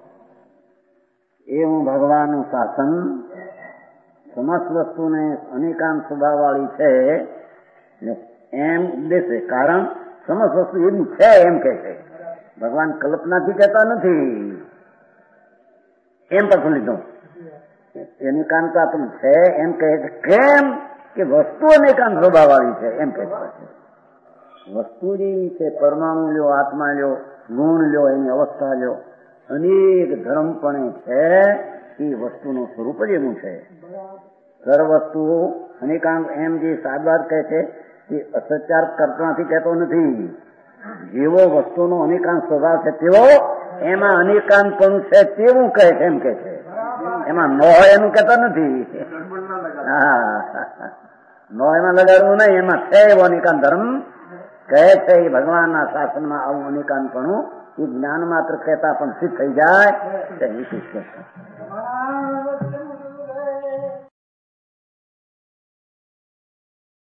એવું ભગવાનનું શાસન સમસ્ત વસ્તુને અનેકાંત સ્વભાવ વાળી છે એમ ઉપદેશે. કારણ સમસ્ત વસ્તુ એવી છે એમ કે છે. ભગવાન કલ્પનાથી કહેતા નથી. એમ પણ લીધું અનેકાંતા પણ છે એમ કહે છે. કેમ કે વસ્તુ અનેકાંત સ્વભાવ વાળી છે એમ કહે છે. વસ્તુ જેવી છે, પરમાણુ લ્યો, આત્મા લ્યો, ગુણ લ્યો, એની અવસ્થા લ્યો, અનેક ધર્મપણે છે. એ વસ્તુનું સ્વરૂપ જ એવું છે. સર વસ્તુ અનેકાંત એમ જે સાદવાદ કહે છે એ અસત્યાર કલ્પનાથી કહેતો નથી. જેવો વસ્તુનો અનેકાંત સ્વભાવ છે તેવો એમાં અનેકાંત પણ છે તેવું કહે છે એમ કે છે. એમાં ન હોય એનું કહેતા નથી. હા ન એમાં લગાડવું નહીં. એમાં છે એવો અનેકાંત ધર્મ કહે છે. એ ભગવાનના શાસનમાં આવું અનેકાંતપણું એ જ્ઞાન માત્ર કહેતા પણ સિદ્ધ થઈ જાય.